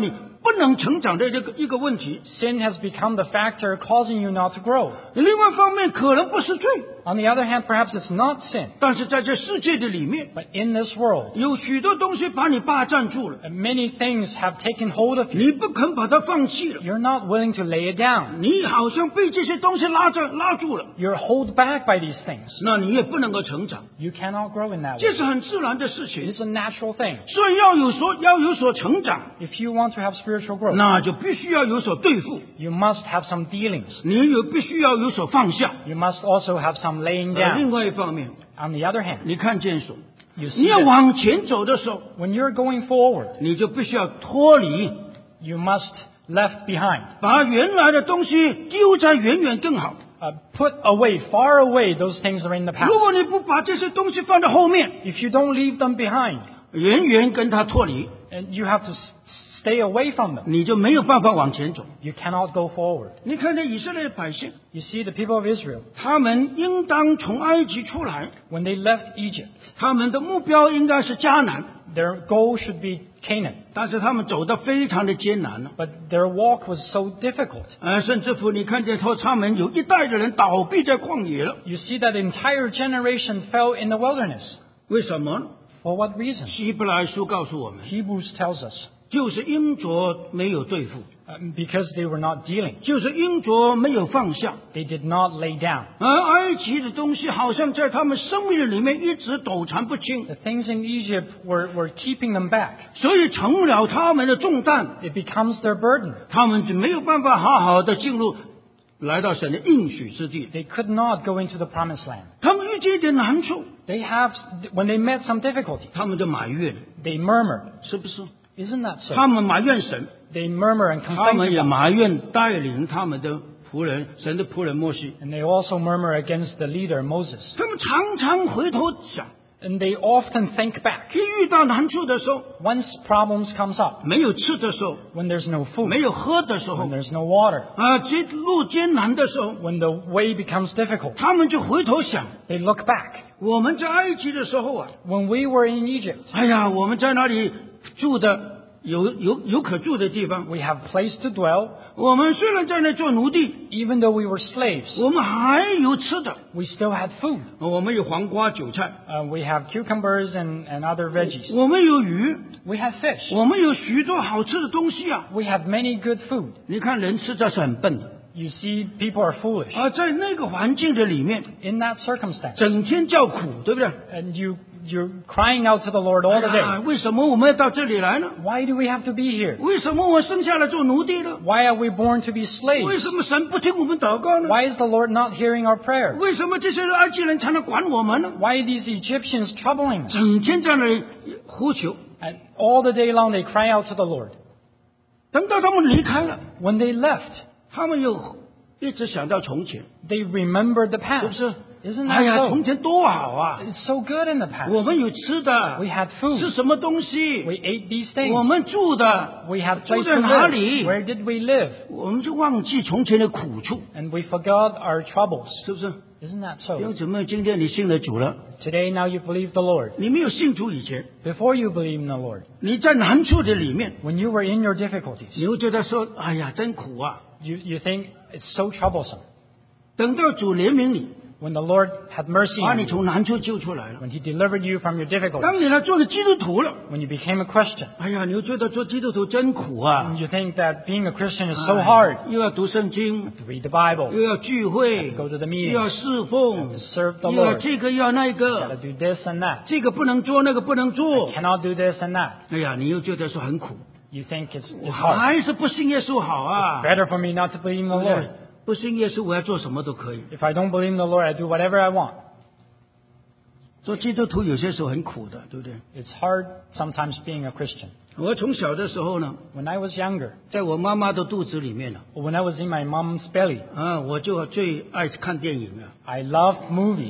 不能成长的一个问题。 Sin has become the factor causing you not to grow. 另外一方面，可能不是罪， On the other hand, perhaps it's not sin. 但是在这世界的里面， But in this world, 有许多东西把你霸占住了， many things have taken hold of you. 你不肯把它放弃了， You're not willing to lay it down. 你好像被这些东西拉住了， You're held back by these things. 那你也不能够成长， You cannot grow in that 这 way. 是很自然的事情。 It's a natural thing. 所以要有所成长， If you want to have spiritual growth, 那就必须要有所对付， you must have some dealings. 你必须要有所放下。 You must also have some laying 另 down. 外一方面， On the other hand, 你看见什么？ you 你 see 要 that 往前走的时候， when you're going forward, 你就必须要脱离， you must left behind. 把原来的东西丢在远远更好。 Put away, far away, those things that are in the past. 如果你不把这些东西放在后面， If you don't leave them behind, 远远跟它脱离， and you have to stay away from them, 你就没有办法往前走。 you cannot go forward. 你看见以色列百姓， You see, the people of Israel, 他们应当从埃及出来， when they left Egypt, 他们的目标应该是迦南， their goal should be Canaan. 但是他们走得非常的艰难了。 But their walk was so difficult. 甚至乎你看见说，他们有一代的人倒闭在旷野了。 You see that the entire generation fell in the wilderness. 为什么呢？ For what reason? 希伯来书告诉我们， Hebrews tells us, 就是因着没有对付， because they were not dealing. 就是因着没有放下。 They did not lay down. 而埃及的东西好像在他们生命里面一直糾纏不清， The things in Egypt were keeping them back. 所以成了他们的重担， It becomes their burden. 他们就没有办法好好的进入来到神的应许之地。 They could not go into the promised land. 他们遇见一点难处， When they met some difficulty, 他们就埋怨， they murmured. 是不是？ Isn't that so? 他们埋怨神， They murmur and 他 complain 们 to 也 God. 埋怨带领他们的仆人，神的仆人摩西。 And they also murmur against the leader, Moses. 他们常常回头想， And they often think back. 一遇到难处的时候， Once problems comes up, 没有吃的时候， when there's no food, 没有喝的时候 when，there's no water, 路艰难的时候， when the way becomes difficult, 他们就回头想， they look back. 我们在埃及的时候啊， When we were in Egypt, 哎呀，我们在那里住的有可住的地方， we have place to dwell. 我们虽然在那做奴隶， Even though we were slaves, 我们还有吃的， we still had food. 我们有黄瓜、韭菜， We have cucumbers and other veggies. 我们有鱼， We have fish. 我们有许多好吃的东西啊。 We have many good food. 你看人实在是很笨的， You see, people are foolish. 在那个环境的里面， In that circumstance, 整天叫苦，对不对？ and you're crying out to the Lord all the 啊 day. 为什么我们要到这里来呢？ Why do we have to be here? 为什么我生下来做奴隶呢？ Why are we born to be 为 slaves? 什么神不听我们祷告呢？ Why is the Lord not hearing our prayer? 为什么这些埃及人才能管我们呢？ Why are these Egyptians troubling us? 整天在那里呼求， And all the day long they cry out to the Lord. 等到他们离开了， When they left, 他们又一直想到从前， they remembered the 是 past. 不是？ Isn't 哎 that 呀， so? 从前多好啊！ It's so good in the past. 我们有吃的 We had food. 是什么东西？ We ate these 我 things. 们住的 We have 住 place 在 to 哪 live. 里？ Where did we live? 我们就忘记从前的苦处， And we forgot our troubles. 是不是？ Isn't that 弟兄 so? 姊妹，今天你信了主了， Today, now you believe the Lord. 你没有信主以前， Before you believe in the Lord, 你在难处的里面， when you were in your difficulties, 你会觉得说：“哎呀，真苦啊！” you think it's so troublesome. 等到主怜悯你， When the Lord had mercy 把 on 你 you, 从难处救出来了。 when He delivered you from your 当 difficulties, 你来做个基督徒了， when you became a Christian, 哎呀，你会觉得做基督徒真苦啊！ you think that being a Christian is so hard. 又要读圣经， To read the Bible, 又要聚会， go to the 又要 meetings, 侍奉 to，serve the 又要 Lord. 这个要那 Gotta 个， do this and that. 这个不能做，那个不能做。 Cannot do this and that. 哎呀，你又觉得说很苦， You think it's 我 hard. 还是不信耶稣好啊！ Better for me not to believe in the 对不对 Lord. 不信耶稣，我要做什么都可以。 If I don't believe in the Lord, I do whatever I want. 做基督徒有些时候很苦的，对不对？ It's hard sometimes being a Christian. 我从小的时候呢， When I was younger, 在我妈妈的肚子里面呢， or when I was in my mom's belly, 我就最爱看电影啊。 I loved movies.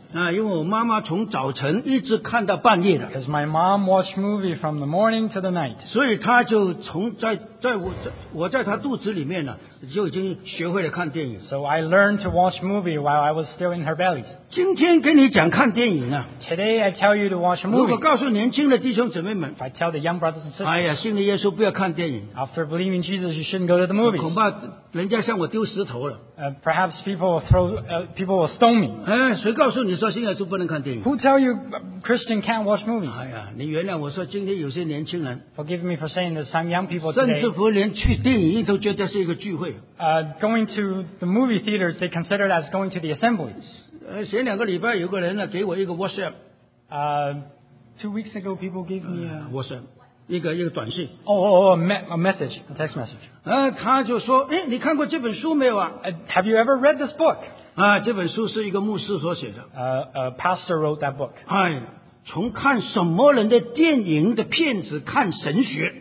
啊，因为我妈妈从早晨一直看到半夜的， because my mom watched movie from the morning to the night. 所以她就我在她肚子里面呢，就已经学会了看电影。 So I learned to watch movie while I was still in her belly. 今天跟你讲看電影啊， Today I tell you to watch a 如果 movie. 告訴年輕的弟兄姊妹們， If I tell the young brothers and 哎呀， sisters, 信了耶穌不要看電影， after believing Jesus, you shouldn't go to the 恐 movies. 怕人家向我丟石頭了。 Perhaps people will stone me. 哎，誰告訴你說信耶穌不能看電影？ Who tell you Christian can't watch movies? 哎呀，你原諒我說，今天有些年輕人， Forgive me for saying this. Some young people 甚 today, 至乎連去電影院都覺得是一個聚會。 going to the movie theaters, they consider it as going to the assembly. 前2個禮拜有個人呢，給我一個 WhatsApp， 2 weeks ago, people gave me WhatsApp 一個短信， a message, a text message. 他就說，哎，你看過這本書沒有啊？ Have you ever read this book? 啊，這本書是一個牧師所寫的。 A pastor wrote that book. 哎，從看什麼人的電影的片子看神學。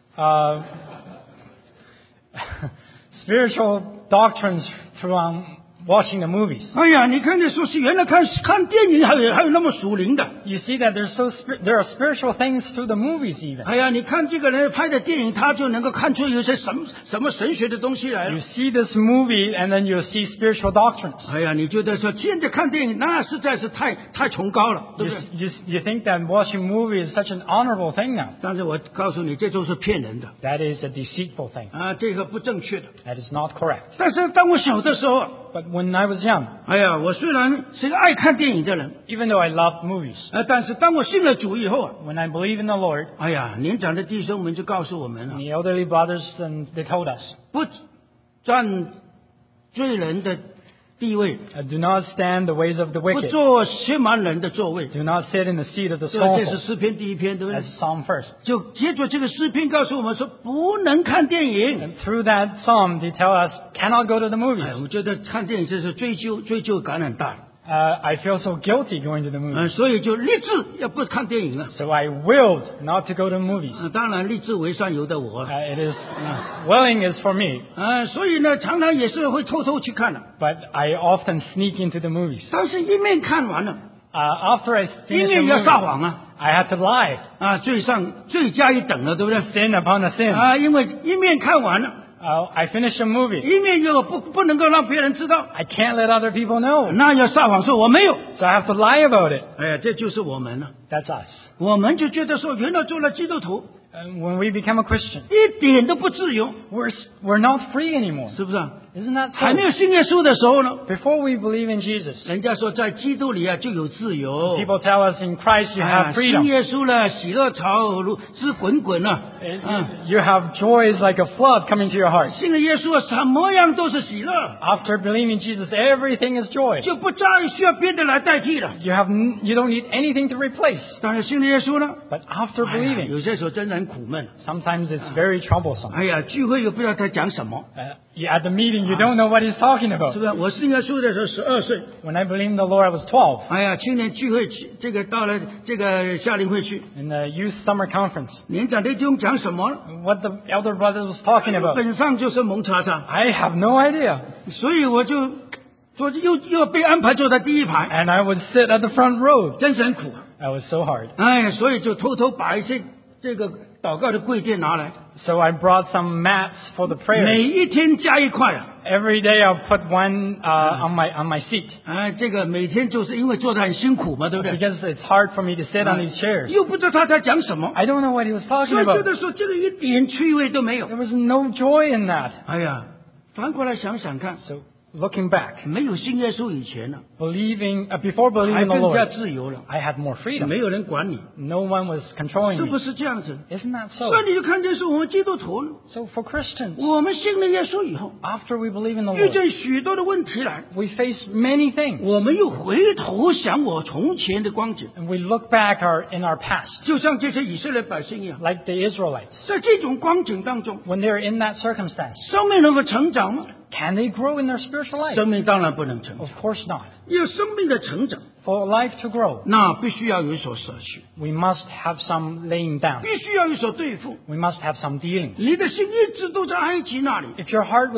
Spiritual doctrines through watching the movies. 哎呀，你看這書是原來看電影還有那麼屬靈的。 You see that there are spiritual things through the movies even. 哎呀，你看這個人拍的電影，他就能夠看出有些什麼神學的東西來 You 了。 see this movie and then you see spiritual doctrines. 哎呀，你覺得說現在看電影那實在是太崇高了，對不對？ You think that watching movies is such an honorable thing now. 但是我告訴你，這都是騙人的 That is a deceitful thing. 啊，這個不正確的。 That is not correct. 但是當我小的時候， But when I was young, 哎呀，我雖然是個愛看電影的人， even though I loved movies, 但是當我信了主以後啊， when I believe in the Lord, 哎呀，年長的弟兄們就告訴我們了， the elderly brothers, and they told us, 不占罪人的地位， do not stand the ways of the 不 wicked. 坐褻慢人的座位。 Do not sit in the seat of the 这是 scornful. 诗篇第1篇，对不对 That's？ Psalm first. 就接着这个诗篇告诉我们说，不能看电影。 And through that psalm, they tell us, cannot go to the 哎， movies. 我觉得看电影这是追究感很大。 I feel so guilty going to the movies. 所以就立志要不看电影了。 So I willed not to go to movies. 当然立志为善由得我。 It is, willing is for me, 所以呢，常常也是会偷偷去看的。 but I often sneak into the movies. 但是一面看完了， After I 一 finish a 面要撒 movie, 谎啊， I had to lie. 罪加一等了，对不对？ Sin upon a sin. 因为一面看完了， I finish a movie. 一面又不能够让别人知道， I can't let other people know. 那要撒谎说我没有。 So I have to lie about it. 哎呀，这就是我们了。 That's us. 我们就觉得说，原来做了基督徒， When we become a Christian, 一点都不自由， we're not free anymore. 是不是啊？ Isn't that 还没 so? 有信耶稣的时候呢， Before we believe in Jesus, 人家说在基督里就有自由。 people tell us in Christ you 哎呀 have 信 freedom. 耶稣了，喜乐潮如是滚滚了。 You have joys like a flood coming to your heart. 信了耶稣，什么样都是喜乐， After believing Jesus, everything is joy. 就不再需要别的来代替了。 You don't need anything to replace. 但是信了耶稣呢， But after 哎呀 believing, 有些时候真的很苦闷。 sometimes it's very troublesome. 哎呀，聚会又不知道他讲什么， At the meeting, you don't know what he's talking 是 about. 不是？我信耶稣的时候12岁， When I believed in the Lord, I was 12. 哎呀，青年聚会去，这个到了这个夏令会去， In the youth summer conference, 年长的弟兄讲什么呢？ what the elder brother was talking about, 本上就是蒙查查， I have no idea. 所以我就又被安排坐在第一排， And I would sit at the front row. 真是很苦。 That was so hard. 哎，所以就偷偷把一些这个祷告的柜垫拿来， So I brought some mats for the 每 prayers. 一天加一块啊。 Every day I'll put one on my seat 哎，这个每天就是因为做的很辛苦嘛，对不对？ because it's hard for me to sit on these chairs. 又不知道他在讲什么， I don't know what he was 所 talking 以觉 about. 得说这个一点趣味都没有。 There was no joy in that. 哎呀，反过来想想看， So looking back, 没有信耶稣以前呢， before 还 believing the 更加 Lord, 自由了， I had more freedom. 没有人管你， No one was controlling 是不 me. 是这样子？ Isn't that so? 所以你就看见是我们基督徒呢， So for Christians, 我们信了耶稣以后， after we believe in the 遇 Lord, 见许多的问题来， we face many things. 我们又回头想我从前的光景， And we look back in our past, 就像这些以色列百姓一样， like the Israelites. 在这种光景当中， When they're in that circumstance, 生命能够成长吗？ can they grow in their spiritual life? 生命当然不能成长， Of course not. 要生命的成长， For life to grow, 那必须要有一所舍去， we must have some laying down. 必须要有一所对付。 We must have some dealing. 你的心一直都在埃及那里， If your heart was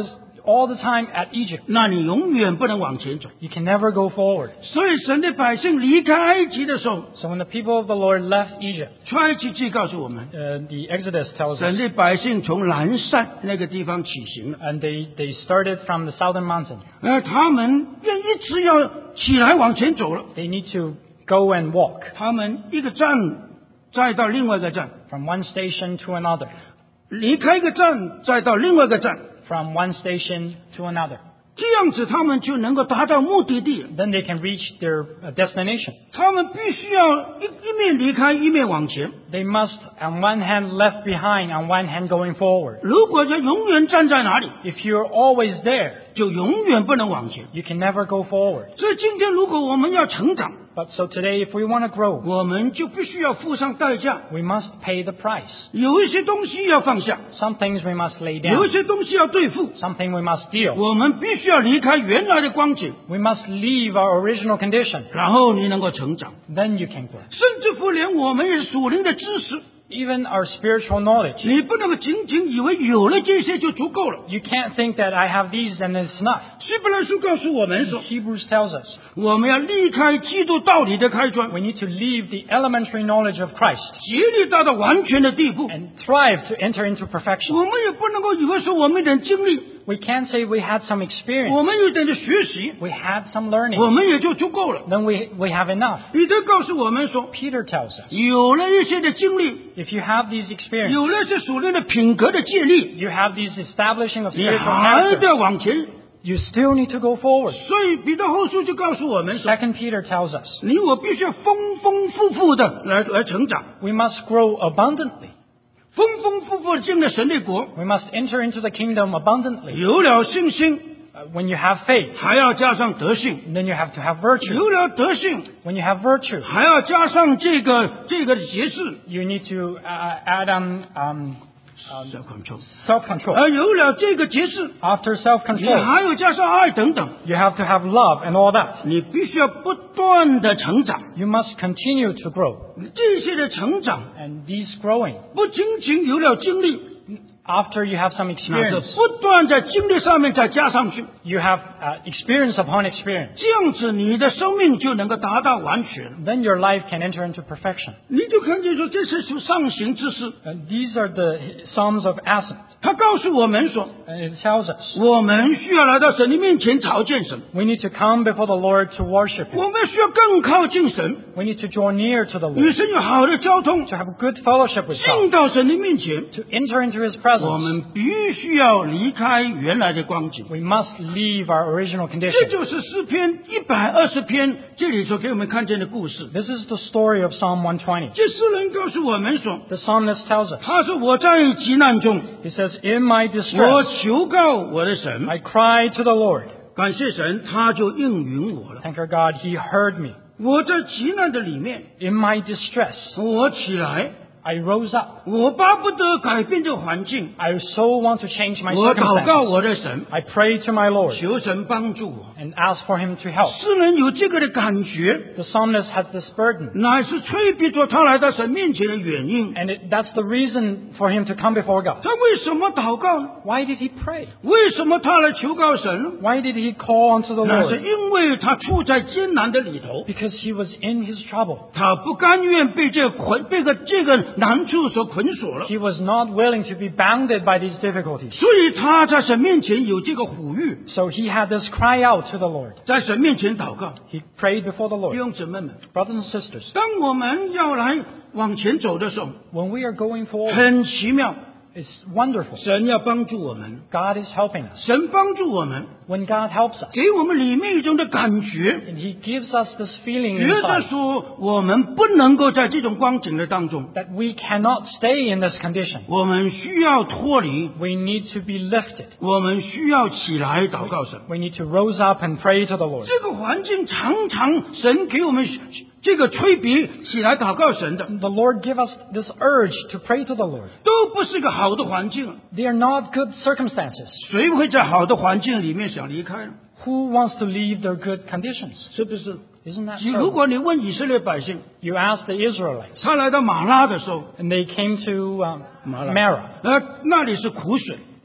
all the time at Egypt, 那你永远不能往前走。 you can never go forward. 所以神的百姓离开埃及的时候， So when the people of the Lord left Egypt, 出埃及记告诉我们， the Exodus tells 神 us, 的百姓从南山那个地方起行了， and they started from the southern mountain. 他们一直要起来往前走了， They need to go and walk 他们一个站再到另外一个站， from one station to another, 离开一个站再到另外一个站， from one station to another. 这样子他们就能够达到目的地了。 Then they can reach their destination. 他们必须要一面离开，一面往前。 They must, on one hand, left behind, on one hand, going forward. 如果就永远站在哪里， If you're always there, 就永远不能往前。 you can never go forward. 所以今天如果我们要成长， But so today, if we want to grow, 我们就必须要付上代价。 we must pay the price. 有一些东西要放下， Some things we must lay 有一 down. 些东西要对付。 Something we must deal. 我们必须要离开原来的光景， We must leave our original condition. 然后你能够成长。 Then you can grow. 甚至乎连我们属灵的知识， Even our spiritual knowledge. 你不能够仅仅以为有了这些就足够了。 You can't think that I have these and it's enough. 希伯来书告诉我们说， Hebrews tells us 我们要离开基督道理的开端， we need to leave the elementary knowledge of Christ 竭力达到完全的地步。 and thrive to enter into perfection. 我们也不能够以为说我们有点经历， We can't say we had some 我 experience. 们有点的学习， We had some 我 learning. 们也就足够了。 Then we have enough. 彼得告诉我们说， Peter tells us 有了一些的经历， if you have these 有 experiences, 了一些属灵的品格的建立， you have these establishing of 你 spiritual 还 character, 得往前。 you still need to go forward. 所以彼得后书就告诉我们说， Second Peter tells us 你我必须要丰丰富富的来成长， we must grow abundantly. 丰丰富富的进了神的国。 We must enter into the kingdom abundantly. 有了信心， When you have faith, 还要加上德性； then you have to have virtue. 有了德性， When you have virtue, 还要加上这个节制 you need to add on self-control。 self-control. 有了这个节制， After 你 self-control, 还要加上爱等等， you have to have love and all that. 你必须要不断的成长。 You must continue to grow. 这些的成长， And these growing, 不仅仅有了经历， after you have some 那是 experience, 不断在经历上面再加上去， you have experience upon experience. 这样子你的生命就能够达到完全。 Then your life can enter into perfection. 你就看见说，这是属上行之事。 And these are the Psalms of Ascent. 他告诉我们说， And it tells us 我们需要来到神的面前朝见神， we need to come before the Lord to worship Him. 我们需要更靠近神， We need to draw near to the 与 Lord, 神有好的交通， to have good fellowship with 进 God, 到神的面前。 to enter into His 我 presence. 们必须要离开原来的光景。 We must leave our original 这 condition. 就是诗篇120篇这里所给我们看见的故事。 This is the story of Psalm 120. 这诗人告诉我们说， The psalmist tells us, 他说我在急难中， he says, in my 我 distress, 求告我的神， I cry to the Lord. 感谢神，他就应允我了。 Thank our God, He heard me. 我在急难的里面， In my distress, 我起来， I rose up. 我巴不得改变这个环境， I so want to change my 我祷告 circumstances. 我的神， I pray to my Lord 求神帮助我。 and ask for Him to help. 诗人有这个的感觉， The psalmist has this burden, 乃是催逼着他来到神面前的原因。 and that's the reason for him to come before God. 他为什么祷告呢？ Why did he pray? 为什么他来求告神呢？ Why did he call unto the 那是 Lord? 因为他处在艰难的里头， Because he was in his trouble. 他不甘愿被这个难处所捆锁了， He was not willing to be bounded by these difficulties. 所以他在神面前有这个呼吁， So he had this cry out to the Lord. 在神面前祷告。 He prayed before the 弟 Lord. 兄姊妹们， Brothers and sisters, 当我们要来往前走的时候， when we are going forward, 很奇妙， it's wonderful. 神要帮助我们， God is helping us. 神帮助我们， When God helps us, 给我们里面一种的感觉， and He gives us this feeling 觉得 inside 说我们不能够在这种光景的当中， that we cannot stay in this condition. 我们需要脱离， We need to be lifted. 我们需要起来祷告神。 We need to rose up and pray to the Lord. 这个环境常常神给我们这个催逼起来祷告神的， The Lord give us this urge to pray to the Lord. 都不是个好的环境。 They are not good circumstances. 谁会在好的环境里面想离开呢？ Who wants to leave their good conditions? 是不是？ Isn't that 如 so? 果你问以色列百姓， You ask the Israelites, 他来到马拉的时候， and they came to 马拉 Marah, 那里是苦水，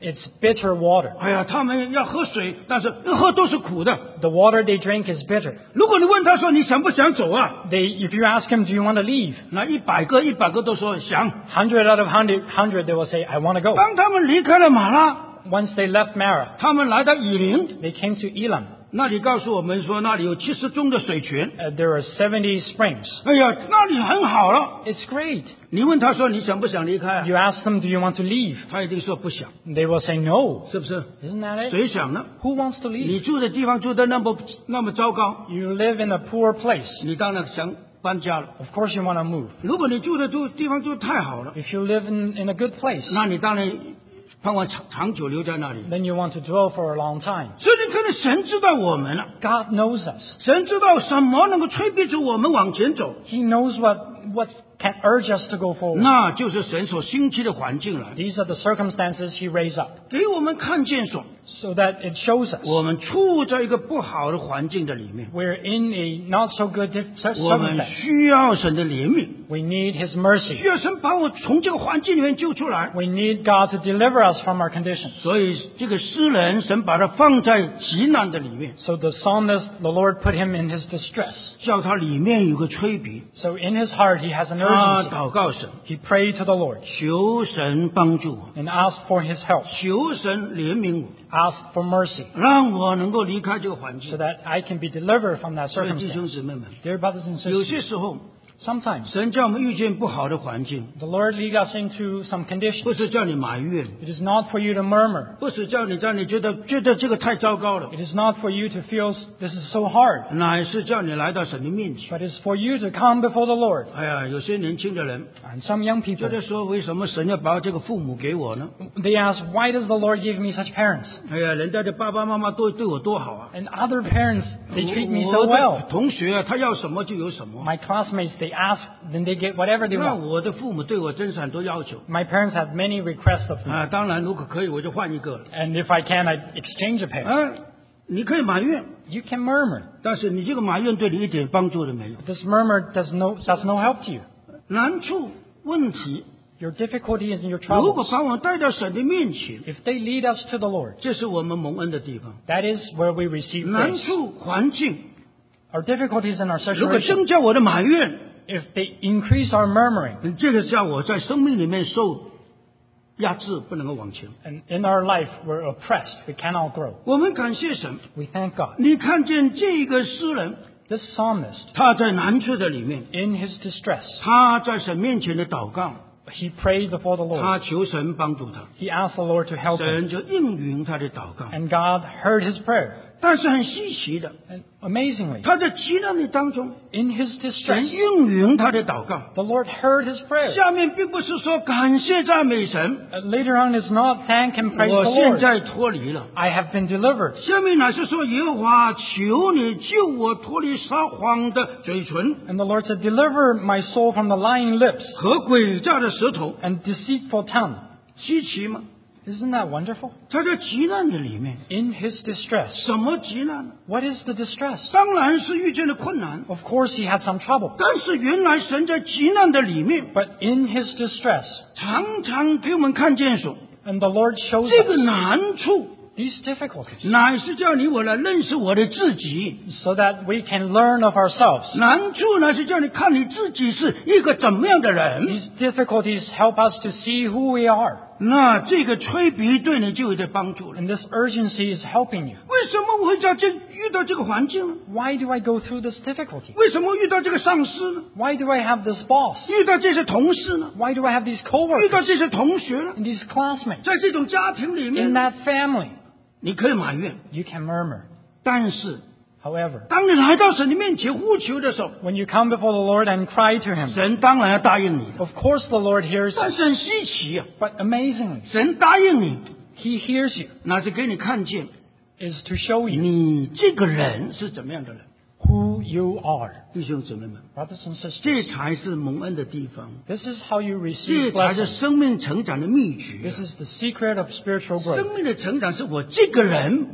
It's bitter water. 哎呀，他们要喝水，但是喝都是苦的。 The water they drink is bitter. 如果你问他说你想不想走啊？ If you ask him, do you want to leave? 那100个都说想。 100 out of 100, they will say, I want to go. 当他们离开了马拉， Once they left Mara, 他们来到以琳， they came to Elam. 那里告诉我们说那里有70宗的水泉。 There are 70 springs. 哎呀，那里很好了。 It's great. 你问他说你想不想离开啊？ You ask them, do you want to leave? 他一定说不想， They will say no. 是不是？ Isn't that it? 谁想呢？ Who wants to 你 leave? 住的地方住得那么糟糕， You live in a poor place. 你当然想搬家了。 Of course you want to move. 如果你住的地方住太好了， If you live in a good place, 那你当然盼望长久留在那里。 then you want to dwell for a long time. 所以你看，神知道我们了， God knows us. 神知道什么能够催逼着我们往前走， He knows what can urge us to go forward. 那就是神所兴起的环境了， These are the circumstances He raised up 给我们看见说， so that it shows us 我们处在一个不好的环境的里面， we're in a not so good 我们 circumstance. 需要神的怜悯， We need His 需 mercy. 要神把我从这个环境里面救出来。 We need God to deliver us from our conditions. 所以这个诗人，神把他放在极难的里面， So the psalmist, the Lord put him in his distress. 叫他里面有个催逼， So in his heart he has an 他 urgency. 祷告神， He prayed to the Lord 求神帮助我， and asked for His help, 求神怜悯我， asked for mercy 让我能够离开这个环 so 境。 that I can be delivered from that 所以弟兄 circumstance. 姊妹们， Dear brothers and 有 sisters, 些时候 sometimes 神叫我们遇见不好的环境， the Lord leads us into some 不 conditions. 是叫你埋怨， It is not for you to murmur. 不是叫你让你觉得这个太糟糕了， It is not for you to feel this is so hard, 乃是叫你来到神的面前。 but it's for you to come before the Lord. 哎呀，有些年轻的人 And some young 觉 people, 得说，为什么神要把这个父母给我呢？ they ask, why does the Lord give me such parents? 哎呀，人家的爸爸妈妈对我多好啊！ And other parents, they treat me so 我的 well. 同学啊，他要什么就有什么。 My classmates, they ask, then they get whatever they 那 want. 我的父母对我真是很多要求 My parents have many requests of me. 啊！当然，如果可以，我就换一个了 And if I can, I exchange a parent. 啊！你可以埋怨， You can murmur. 但是你这个埋怨对你一点帮助都没有。 This murmur does no help to you. 难处、问题， Your difficulties and your 如果 troubles, 把我们带到神的面前， if they lead us to the Lord, 这是我们蒙恩的地方。 that is where we receive 难 grace. 处、环境， Our difficulties and our 如果 situation, 增加我的埋怨， if they increase our murmuring, 这个叫我在生命里面受压制，不能够往前。 and in our life we're oppressed, we cannot grow. 我们感谢神， We thank God. 你看见这个诗人， This psalmist, 他在难处的里面， in his distress, 他在神面前的祷告， he prayed before the Lord. 他求神帮助他， He asked the Lord to help him, 神就应允他的祷告。 and God heard his prayer. 但是很稀奇的， And amazingly, 他在极难的当中， in his 神 distress, 应允他的祷告。 the Lord heard his prayer. 下面并不是说感谢赞美神， Later on, it's not thank and praise the 我现 Lord. 在脱离了。 I have been delivered. 下面乃是说耶和华，求你救我脱离撒谎的嘴唇 And the Lord said, deliver my soul from the lying lips 和诡诈的舌头。 and deceitful tongue. 稀奇吗？ Isn't that wonderful? 他在极难的里面， In his distress. 什么极难呢？ What is the distress? 当然是遇见了困难， Of course, he had some trouble. 但是原来神在极难的里面， But in his distress, 常常给我们看见说， and the Lord shows 这个 us 难处 these difficulties 乃是叫你我来认识我的自己， so that we can learn of ourselves. 难处呢是叫你看你自己是一个怎么样的人。 These difficulties help us to see who we are. 那这个催逼对你就有点帮助了。 And this urgency is helping you. 为什么我会遇到这个环境呢？ Why do I go through this difficulty? 为什么遇到这个上司呢？ Why do I have this boss? 遇到这些同事呢？ Why do I have these 遇到 coworkers 这些同学呢？ and these classmates? 在这种家庭里 In 面， that family, 你可以埋怨， you can murmur. 但是 However, 当你来到神的面前呼求的时候， when you come before the Lord and cry to Him, 神当然要答应你的。 of course the Lord hears 但 you. 是很稀奇啊， But amazingly, 神答应你， He hears you, 那是给你看见 is to show you 你这个人是怎么样的人。 who you are. 弟兄姊妹们， Brothers and sisters, 这才是蒙恩的地方， this is how you 这 receive 才是 blessing. 生命成长的秘诀 This。is the secret of spiritual growth. 生命的成长是我这个人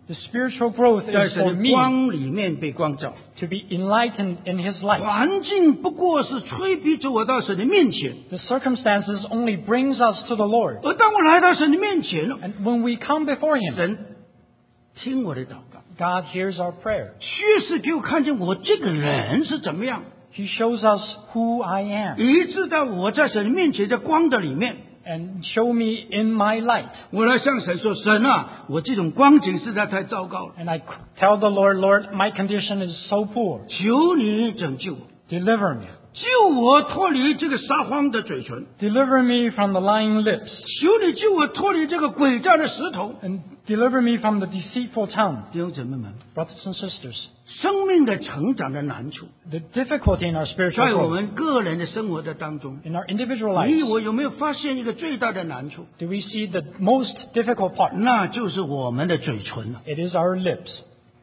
The spiritual growth 在 is 神 for 的 me 光里面被光照。 to be enlightened in His light. 环境不过是催逼着我到神的面前， The circumstances only brings us to the Lord. 而当我来到神的面前了， And when we come before Him, 神听我的祷告， God hears our prayer. 确实给我看见我这个人是怎么样， He shows us who I am 以致到我在神的面前，在光的里面， and show me in my light. 我来向神说：神啊，我这种光景实在太糟糕了， And I tell the Lord, Lord, my condition is so poor. 求你拯救我， Deliver me. 救我脱离这个撒谎的嘴唇， Deliver me from the lying lips. 求你救我脱离这个诡诈的石头。 And deliver me from the deceitful tongue. 弟兄姊妹们， Brothers and sisters, 生命的成长的难处， the difficulty in our spiritual 在我 growth, 们个人的生活的当中， in our individual 你 lives, 我有没有发现一个最大的难处？ do we see the most difficult part? 那就是我们的嘴唇了。 It is our lips.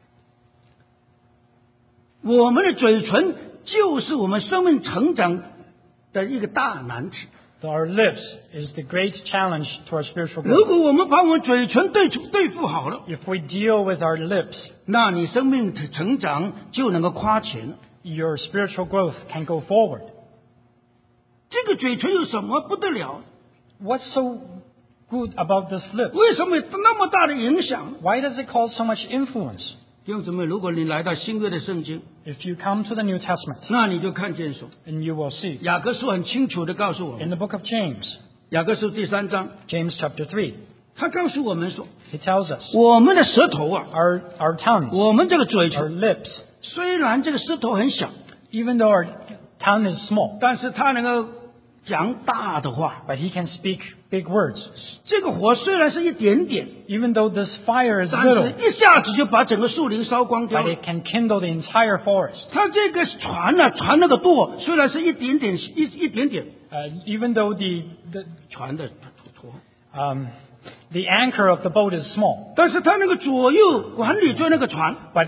我们的嘴唇就是我们生命成长的一个大难题。 Our lips is the great challenge to our spiritual 如 growth. 果我们把我们嘴唇对付好了， If we deal with our lips, 那你生命的成长就能够夸前了。 your spiritual growth can go forward. 这个嘴唇有什么不得了？ What's so good about this lips? 为什么有那么大的影响？ Why does it cause so much influence? 弟兄姊妹，如果你来到新约的圣经， If you come to the New Testament, 那你就看见说， and you will see 雅各书很清楚的告诉我 in 们， the book of James, 雅各书第3章， James chapter 3, 他告诉我们说， he tells us 我们的舌头啊， our tongues, 我们这个嘴 our 唇， lips, 虽然这个舌头很小， even though our tongue is small, 但是它能够讲大的话。 but he can speak big words. 这个火虽然是一点点， Even though this fire is 但 little, 是一下子就把整个树林烧光掉 but 了。 it can kindle the entire forest. 它这个船啊，船那个舵虽然是一点点，一点点， Even though the 船的舵， the anchor of the boat is small, 但是它那个左右管理着那个船。 but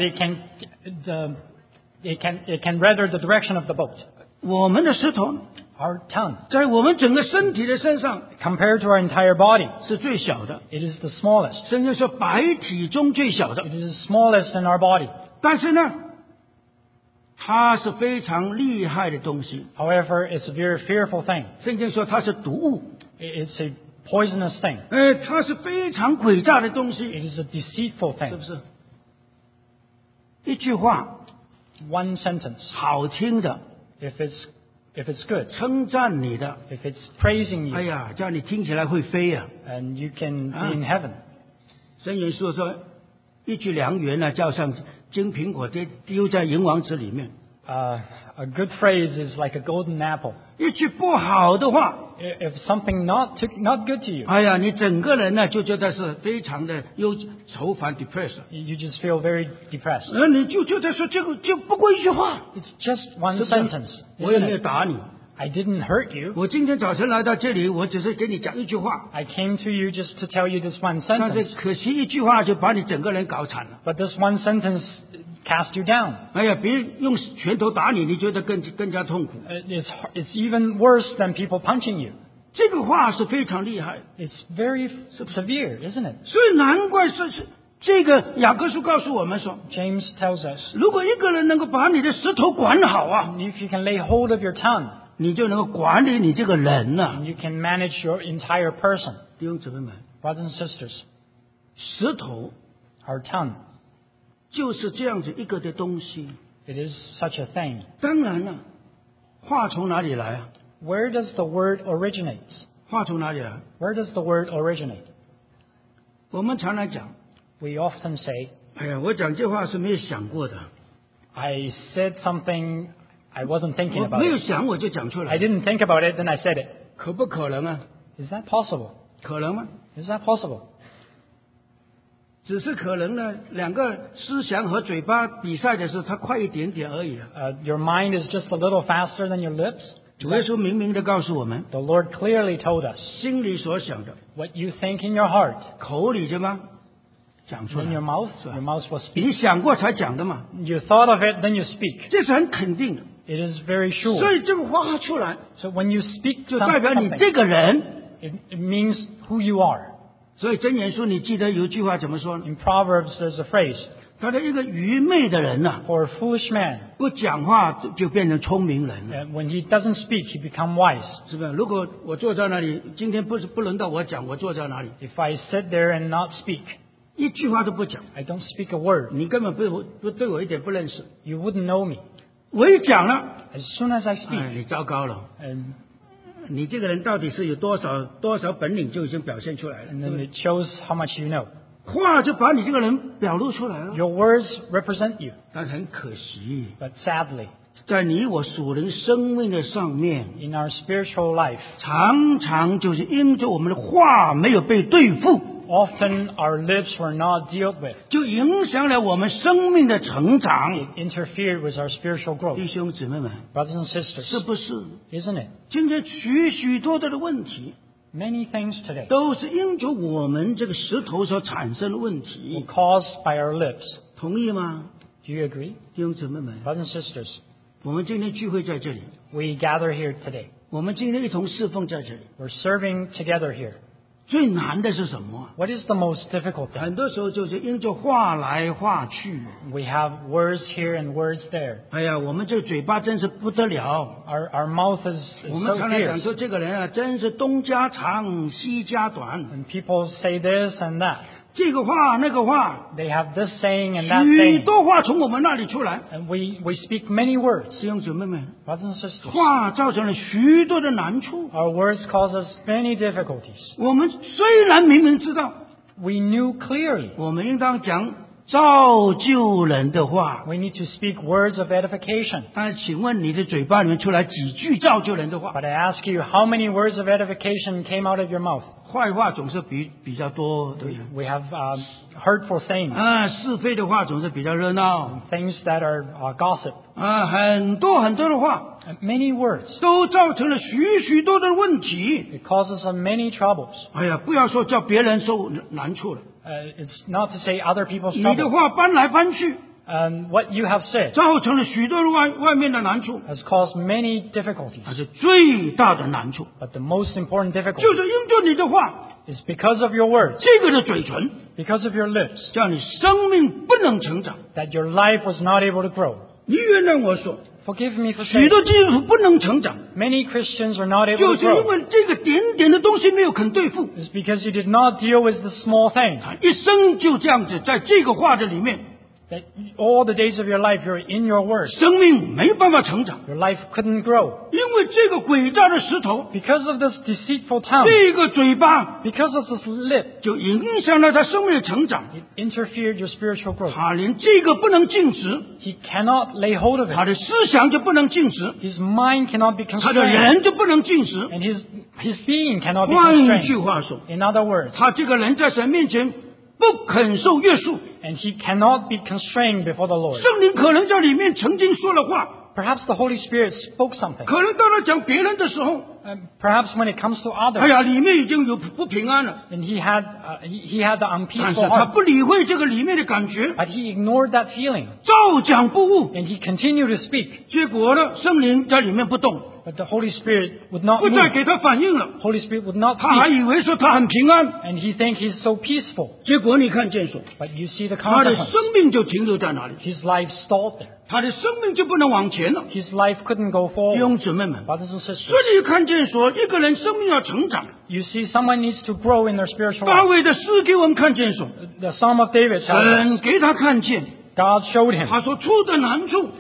it can rudder the direction of the boat. 我们的舌头 Our tongue, 在我们整个身体的身上 compared to our entire body, 是最小的， it is the smallest. 甚至说百体中最小的。 It is the smallest in our body. 但是呢，它是非常厉害的东西。 However, it's a very fearful thing. 圣经说它是毒物， It's a poisonous thing. 它是非常诡诈的东西， It is a deceitful 是 thing. 不是？一句话 One sentence, 好听的， if it's good, 称赞你的， if it's praising 哎 you, 呀，叫你听起来会飞呀、 and you can be in heaven. 箴言书说，一句良言呢，叫像金苹果丢在银王子里面； A good phrase is like a golden apple. 一句不好的话， If something not good to you, 哎呀，你整个人呢就觉得是非常的愁烦 depressed， you just feel very depressed. 你就觉得说这个就不过一句话， It's just one 是不是 sentence. 我也 Isn't 没有 it? 打你， I didn't hurt you. 我今天早晨来到这里，我只是给你讲一句话， I came to you just to tell you this one 但 sentence. 是可惜一句话就把你整个人搞惨了。 But this one sentence cast you down. 哎呀，别人用拳头打你，你觉得更加痛苦。 It's even worse than people punching you. 这个话是非常厉害， It's very severe, isn't it? 所以难怪是这个雅各书告诉我们说， James tells us, 如果一个人能够把你的舌头管好啊， if you can lay hold of your tongue, 你就能够管理你这个人了、 you can manage your entire person. 弟兄姊妹们， Brothers and sisters, 舌头 our tongue, 就是这样子一个的东西。 it is such a thing. 当然了，话从哪里来啊？ Where does the word originate? 话从哪里来？ Where does the word originate? 我们常来讲， We often say, 哎呀，我讲这话是没有想过的， I said something I wasn't thinking 我 about 没有 it. 想我就讲出 I 来， didn't think about it, then I said it. 可不可能啊？ Is that possible? 可能吗？ Is that possible? 只是可能呢，两个思想和嘴巴比赛的时候，它快一点点而已啊。 Your mind is just a little faster than your lips. 主耶稣明明的告诉我们， The Lord clearly told us, 心里所想的， what you think in your heart, 口里怎么讲出 in 来 your？mouth, 是吧 your mouth will speak. 你想过才讲的嘛， You thought of it, then you speak. 这是很肯定的。 It is very 所 sure. 以这个话出来， So when you speak 就代表你 something, 这个人 it means who you are. 所以箴言书你记得有一句话怎么说呢？ In Proverbs, there's a phrase, 他的一个愚昧的人呐、 for a foolish man, 不讲话就变成聪明人了， when he doesn't speak, he becomes wise. 是不是？如果我坐在那里，今天不轮到我讲，我坐在哪里， If I sit there and not speak, 一句话都不讲， I don't speak a word, 你根本不对我一点不认识。 you wouldn't know me. 我一讲了， As soon as I 哎， speak, 你糟糕了， and 你这个人到底是有多少本领就已经表现出来了， and 对不 then 对？ it shows how much you know. 话就把你这个人表露出来了。 Your words represent you, 但很可惜， but sadly, 在你我属灵生命的上面， in our spiritual life, 常常就是因着我们的话没有被对付， often our lips were not dealt with. 就影响了我们生命的成长。 It interfered with our spiritual growth. 弟兄姊妹们， Brothers and 是 sisters, 不是？ isn't it? 今天许多的问题， Many things today 都是因着我们这个石头所产生的问 were 题， caused by our lips. 同意吗？ Do you agree? 弟兄姊妹们， Brothers and sisters, 我们今天聚会在这里， we gather here today. 我们今天一同侍奉在这里。 We're serving together here. 最难的是什么？ What is the most difficult thing? 很多时候就是因着话来话去。 We have words here and words there. 哎呀，我们这嘴巴真是不得了。 Our mouth is 我 so 们常常讲 fierce. 说，这个人啊，真是东家长西家短， And people say this and that. 这个话那个话， They have this saying and that 许 saying. 多话从我们那里出来。 And we speak many words. 弟兄姊妹们， Brothers and sisters, 话造成了许多的难处。 our words cause us many difficulties. 我们虽然明明知道， We knew clearly 我们应当讲造就人的话， we need to speak words of edification. 但是请问你的嘴巴里面出来几句造就人的话？ But I ask you, how many words of edification came out of your mouth? 坏话总是比较多，对不对？ We have hurtful sayings, 是非的话总是比较热闹， things that are gossip. 很多的话 And many words. 都造成了许多的问题。 It causes us many troubles. 哎呀，不要说叫别人受难处了， It's not to say other people's 你的 trouble. 话搬来搬去， What you have said 造成了许多的外面的难处， has caused many difficulties. 那是最大的难处， But the most important 就 difficulty 是因着你的话， is because of your words, 这个的嘴唇， because of your lips, 叫你生命不能成长。 that your life was not able to grow. 你原谅我说， Forgive me for 许 saying 多基督徒不能成长， many Christians are not able 就 to 是因 grow. 为这个点的东西没有肯对付， It's because you did not deal with the small things. 他一生就这样子在这个话的里面， That all the days of your life you're in your words. 生命没办法成长， Your life couldn't grow. 因为这个诡诈的石头， Because of this deceitful tongue, 这个嘴巴 because of this lip, 就影响了他生命的成长。 it interfered your spiritual growth. 他连这个不能禁止， He cannot lay hold of 他 it. 的思想就不能禁止， His mind cannot be 他的 constrained. 人就不能禁止。 And his being cannot be 换句 constrained. 话说， In other words, 他这个人在神面前不肯受约束， and he cannot be constrained before the Lord. 圣灵可能在里面曾经说了话， Perhaps the Holy Spirit spoke something. 可能到他讲别人的时候， Perhaps when it comes to 哎 others, 呀，里面已经有不平安了， and he had the 但 unpeaceful 是他 heart. 不理会这个里面的感觉， But he ignored that feeling, 照讲不误。 and he continued to speak. 结果呢，圣灵在里面不动， But the Holy Spirit would not 不再 move. 给他反应了， Holy Spirit would not 他还 speak. 以为说他很平安， And he think he's so peaceful. 结果你看见说， But you see the 他的 consequence. 生命就停留在那里， His life stalled there. 他的生命就不能往前了。 His life couldn't go 弟 forward. 兄姊妹们， Brothers and 所 sisters, 以你看见说，一个人生命要成长。 you see someone needs to grow in their spiritual 大 life. 卫的诗给我们看见说， The Psalm of David tells 神 us 给他看见 God showed him 他所处的难处，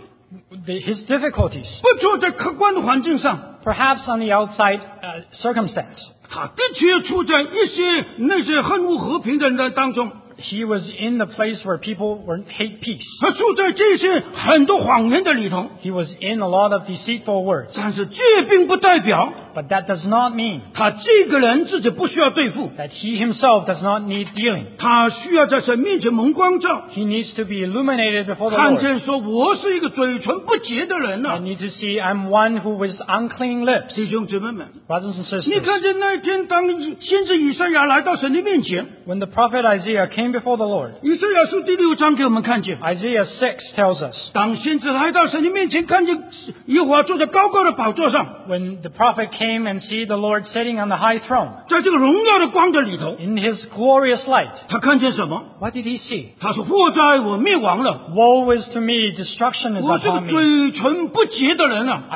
his difficulties, 不处在客观的环境上， perhaps on the outside circumstance. 他的确处在一些那些恨恶和平的人当中， He was in the place where people hate peace. 他处在这些很多谎言的里头。 He was in a lot of deceitful words. 但是这并不代表 But that does not mean 他这个人自己不需要对付， that he himself does not need dealing. 他需要在神面前蒙光照， He needs to be illuminated before the 看 Lord. 见说我是一个嘴唇不洁的人 I 呐、 need to see I'm one who with unclean lips. 弟兄姊妹们， Brothers and 你 sisters, 看见那一天，当先知以赛亚来到神的面前， when the prophet Isaiah came came before the Lord. 以赛亚书第6章给我们看见， Isaiah 6 tells us, 当先知来到神的面前，看见耶和华坐在高高的宝座上， when the prophet came and see the Lord sitting on the high throne, 在这个荣耀的光的里头， in his glorious light, 他看见什么？ what did he see? 他说：“祸哉，我灭亡了！ Woe is to me, destruction is 我是个 upon me. 嘴唇不洁的人啊，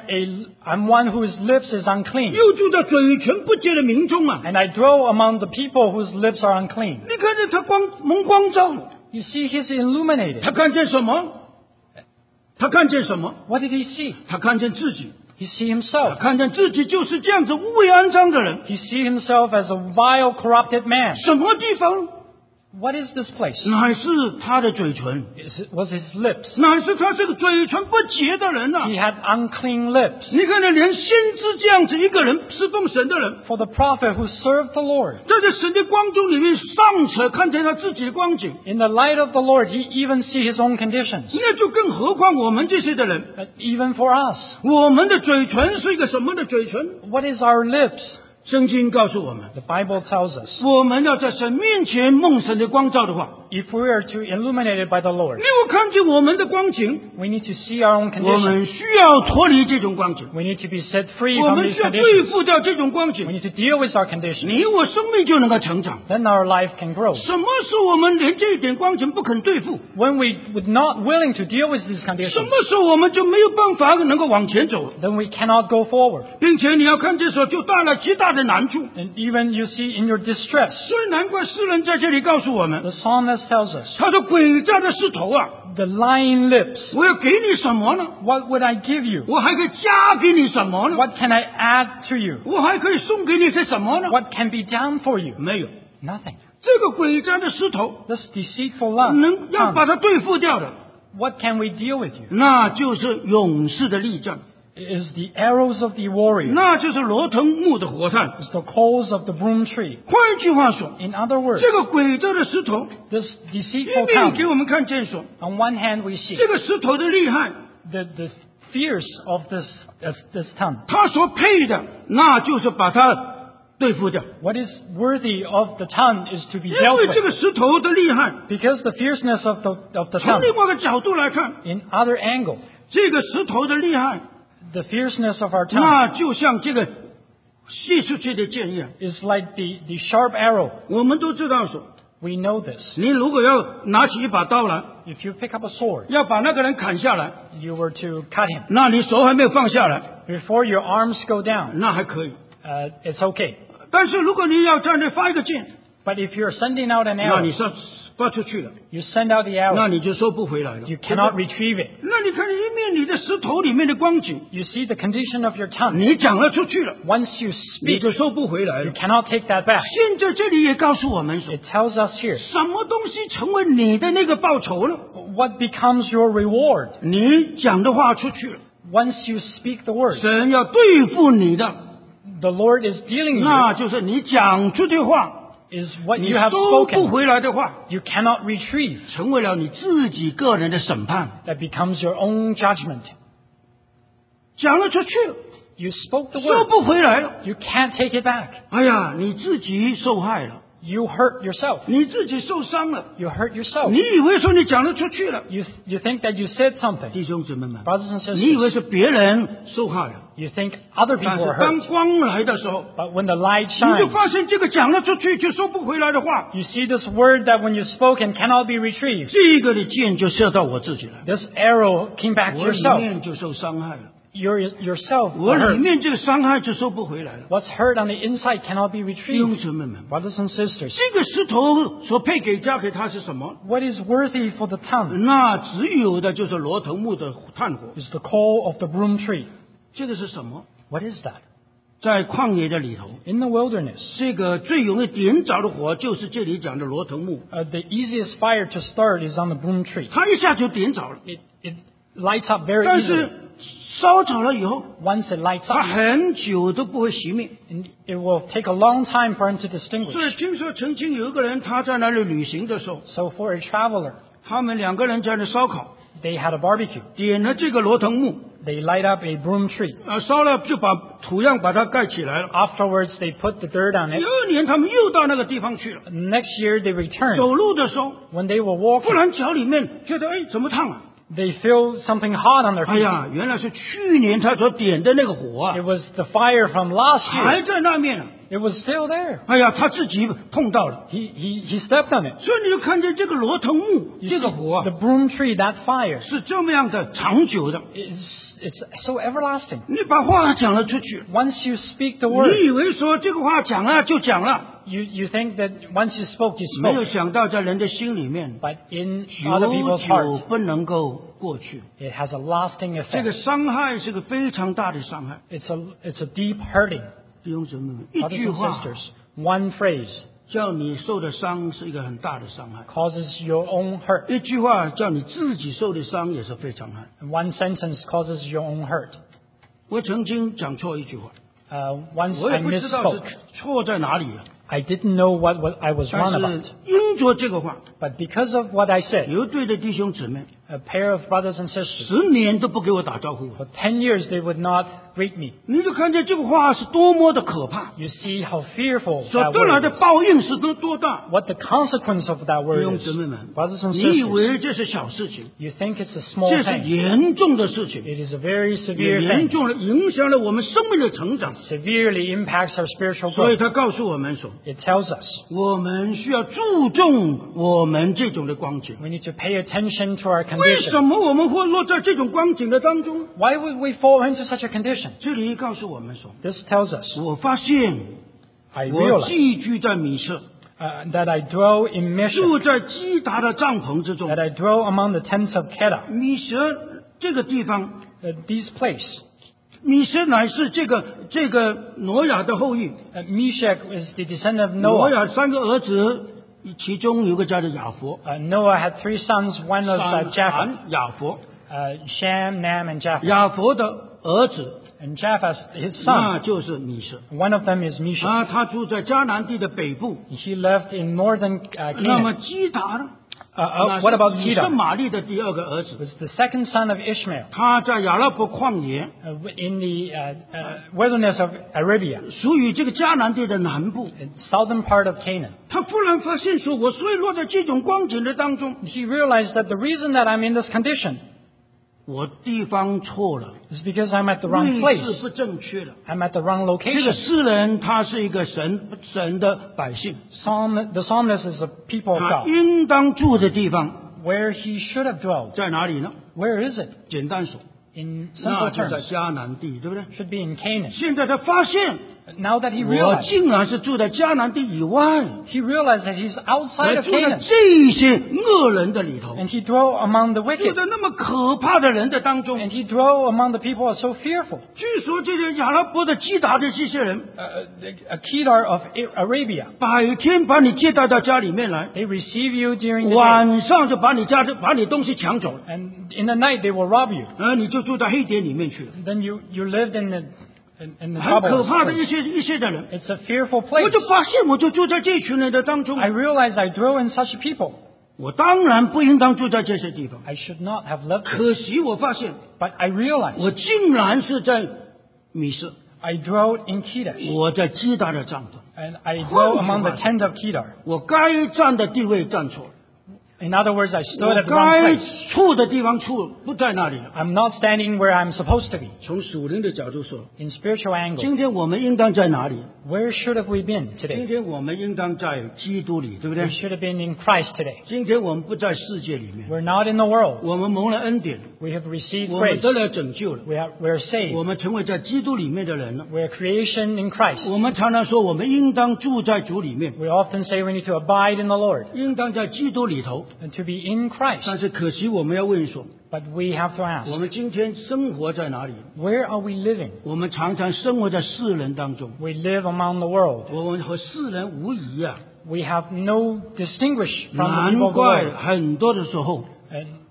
I'm one whose lips is unclean, 又住在嘴唇不洁的民中啊。” and I dwell among the people whose lips are unclean. 你看见他蒙光照了， You see, he's illuminated. 他看见什么？他看见什么？ What did he see? 他看见自己， He see 他 himself. 看见自己就是这样子无伪肮脏的人。 He see himself as a vile, corrupted man. 什么地方？ What is this place? 乃是他的嘴唇， Was his lips. 乃是他这个嘴唇不洁的人啊！ He had unclean lips. 你看见连先知这样子一个人侍奉神的人， For the prophet who served the Lord, 在这神的光中里面尚且看见他自己的光景， in the light of the Lord, he even see his own conditions. 那就更何况我们这些的人， But even for us, 我们的嘴唇是一个什么的嘴唇？ what is our lips? 圣经告诉我们， The Bible tells us, 我们要在神面前蒙神的光照的话， if we are to illuminate it by the Lord, 你我看见我们的光景， we need to see our own 我 conditions. 们需要脱离这种光景， We need to be set free 我 from 们 these 需要对 conditions. 付掉这种光 We 景， need to deal with our conditions. 你我生命就能够成长。 Then our life can grow. 什么时候我们连这一点光景不肯对付？ When we would not willing to deal with these 什 conditions, 么时候我们就没有办法能够往前走？ then we cannot go forward. 并且你要看这时候就带来极大的难处。 And even you see in your distress, 所以难怪诗人在这里告诉我们， the psalmist tells us, 他说：“诡诈的石头啊， the lying lips, 我要给你什么呢？ what would I give you? 我还可以加给你什么呢？ What can I add to you? 我还可以送给你些什么呢？ What can be done for you? 没有。 Nothing. 这个诡诈的石头， This deceitful love, 要把它对付掉的， what can we deal with you? 那就是勇士的力战， It is the arrows of the warrior. 那就是罗藤木的火炭。 It's the coals of the broom tree. 换一句话说， In other words, 这个诡诈的石头， this 一 deceitful 面 town, 给我们看见说， on one hand we see 这个石头的厉害， the fierce of this town. 它所配的，那就是把它对付掉。 What is worthy of the town is to be 因 dealt 为这 with. 个石头的厉害， Because the fierceness of the 从 town, 另外一个角度来看， in other angle, 这个石头的厉害， the fierceness of our town 那就像这个射出去的箭一样。 is like the sharp arrow. 我们都知道说， We know this. 你如果要拿起一把刀来， If you pick up a sword, 要把那个人砍下来， you were to cut him. 那你手还没有放下来， Before your arms go down, 那还可以。 it's okay. 但是如果你要在那发一个箭， But if you're sending out an 那你 arrow, 是发出去了， you send out the 那 arrow, 你就收不回来了。 you cannot retrieve it. 那你看一面你的石头里面的光景， You see the condition of your tongue. 你讲了出去了， Once you 你 speak, 就收不回来 you 了。 cannot take that back. 现在这里也告诉我们说， It tells us here, 什么东西成为你的那个报酬呢？ what becomes your reward? 你讲的话出去了， Once you speak the word, 神要对付你的， the Lord is dealing 那就是你讲出的话， you, is what 你 you have 收不 spoken, 回来的话， you cannot retrieve. 成为了你自己个人的审判。 That becomes your own judgment. 讲了出去了， You spoke the 收 word, 不回来了。 you can't take it back. 哎呀，你自己受害了， You hurt yourself. 你自己受伤了。 You hurt yourself. 你以为说你讲了出去了， You think that you said something. 弟兄姊妹们， Brothers and 你以为 sisters, 是别人受害了， you think other 但 people 是 are 当 hurt. 光来的时候， But when the light 你就 shines, 发现这个讲了出去就收不回来的话， you see this word that when you spoke and cannot be retrieved. 这个的箭就射到我自己了， This arrow came back to 我里 yourself. 面就受伤害了， Yourself 我 are 里 hurt. 面这个伤害就收不回来了。 What's hurt on the inside cannot be 弟兄 retrieved. 姊妹们， Brothers and sisters, 这个石头所配给加给他是什么？ what is worthy for the tongue 那只有的就是罗藤木的炭火。 is the coal of the broom tree. 这个是什么？ What is that? 在旷野的里头， In the wilderness, 这个最容易点着的火就是这里讲的罗藤木， the easiest fire to start is on the broom tree. 它一下就点着了。 It lights up very 但 easily. 是烧着了以后， Once it lights 它 up, 很久都不会熄灭。 and it will take a long time for him to distinguish. 所以听说曾经有一个人他在那里旅行的时候， So for a traveler, 他们两个人在那烧烤， they had a barbecue. 点了这个罗藤木， They light up a broom tree. 烧了就把土样把它盖起来了。 Afterwards, they put the dirt on 第 it. 二年他们又到那个地方去了， Next year, they returned. 走路的时候， When they were 忽 walking, 然脚里面觉得怎么烫啊？ they feel something hot on their 哎 feet. 呀，原来是去年他所点的那个火啊 It，was the fire from last 还 year. 在那面啊。 It was still there. 哎呀，他自己碰到了， He stepped on it. 所以你就看见这个罗藤木 You 这 see, 个火啊 the broom tree, that fire, 是这么样的长久的。 it's so everlasting. 你把话讲了出去， Once you speak the word, 你以为说这个话讲了就讲了， you think that once you spoke, you 没有 spoke. 想到在人的心里面， But in 久 other people's 久 hearts, 不能够过去。 it has a lasting 这个 effect. 伤害是个非常大的伤害。 It's a deep hurting. 弟兄姊妹们，一 Brothers 句 and 话 sisters, one phrase 叫你受的伤是一个很大的伤害， causes your own hurt. 一句话叫你自己受的伤也是非常害。 And one sentence causes your own hurt. 我曾经讲错一句话， Once 我 I 也不知道是 misspoke. 错在哪里啊。 I didn't know what I was 但 wrong 是 about. 因着这个话， But because of what I said, 有对的弟兄姊妹 a pair of brothers and sisters, 10年都不给我打招呼， for 10 years they would not greet me. 你就看见这个话是多么的可怕， You see how fearful 所 that 得来 word 的 is. 报应是多大。 What the consequence of that 弟 word 兄 is. 姊妹们， Brothers and 你以 sisters, 为这是小事情， you think it's a small 这是 thing. 严重的事情， It is a very 也 severe 严 thing. 重的影响了我们生命的成长。 Severely impacts our spiritual 所以 growth. 他告诉我们说， It tells us 我们需要注重我们这种的光景。 we need to pay attention to our 为什 condition. 么我们会落在这种光景的当中？ Why would we fall into such a condition? 这里告诉我们说， This tells us 我发现 I 我 realize 寄居在米色， that I dwell in Meshach, 住在基达的帐篷之中 that。I dwell among the tents of Kedar. 米色这个地方， These place, 米色乃是这个挪亚的后裔。 Meshach is the descendant of 挪 Noah. 亚3个儿子，其中有个叫做雅弗， Noah had 3 sons. One was 闪 Japheth, 含雅弗。 Sham, Nam, and Japheth. 雅弗的儿子 And Japheth, his 那 son, 就是米色。 one of them is Meshach. 他住在迦南地的北部。 He lived in northern 那么 Canaan. 基达呢？ What about 以实 Kedar? 玛利的第2个儿子， Was the second son of Ishmael 他在亚拉伯旷野， in the wilderness of Arabia, 属于这个迦南地的南部。 southern part of Canaan. 他忽然发现说，我所以落在这种光景的当中， He realized that the reason that I'm in this condition 我地方错了， is because I'm at the wrong 位置 place. 不正确了。 I'm at the wrong 这个 location. 诗人他是一个神的百姓， The psalmist is a people of 他 God. 应当住的地方 Where he should have dwelled. 在哪里呢？ Where is it? 简单说， In 那 simple 就在 terms, 迦南地，对不对？ should be in Canaan. 现在他发现， Now that he 我 realized, 竟然是住在迦南地以外， he realized that he's 我 outside of 住在 Canaan. 这些恶人的里头， And he dwell among the 住 wicked. 在那么可怕的人的当中。 And he dwell among the people who are so fearful. 据说这些亚拉伯的基达的这些人， A Kedar of Arabia. 白天把你接待到家里面来， They receive you during the day. 晚上就把你东西抢走了， And in the night they will rob you. 你就住在黑点里面去了。 Then you lived in the 很 trouble 可怕的 place. 一些的人， It's a fearful 我 place. 就发现我就住在这群人的当中。 I realize I dwell in such people. 我当然不应当住在这些地方， I should not have lived there. 可惜我发现 But I realize 我竟然是在米色， I dwelled in Kedar. 我在基达的帐篷， And I dwell among the tent of Kedar. 我该站的地位站错了， In other words, I stood 我 at the wrong 该 place. 处的地方处不在那里了。 I'm not standing where I'm supposed to be. 从属灵的角度说， In spiritual angle, 今天我们应当在哪里？ where should have we been 今 today? 天我们应当在基督里，对不 We 对？ should have been in Christ today. 今天我们不在世界里面， We're not in the world. 我们蒙了恩典， We have received 我们 grace. 得了拯救了， We're saved. 我们成为在基督里面的人了。 We're creation in Christ. 我们常常说，我们应当住在主里面， We often say we need to abide in the Lord 应当在基督里头。 and to be in Christ. 但是可惜，我们要问说， But we have to 我 ask, 们今天生活在哪里？ where are we living? 我们常常生活在世人当中， We live among the world. 我们和世人无异啊。 We have no distinguish from the 难 people of the 怪 world. 很多的时候， And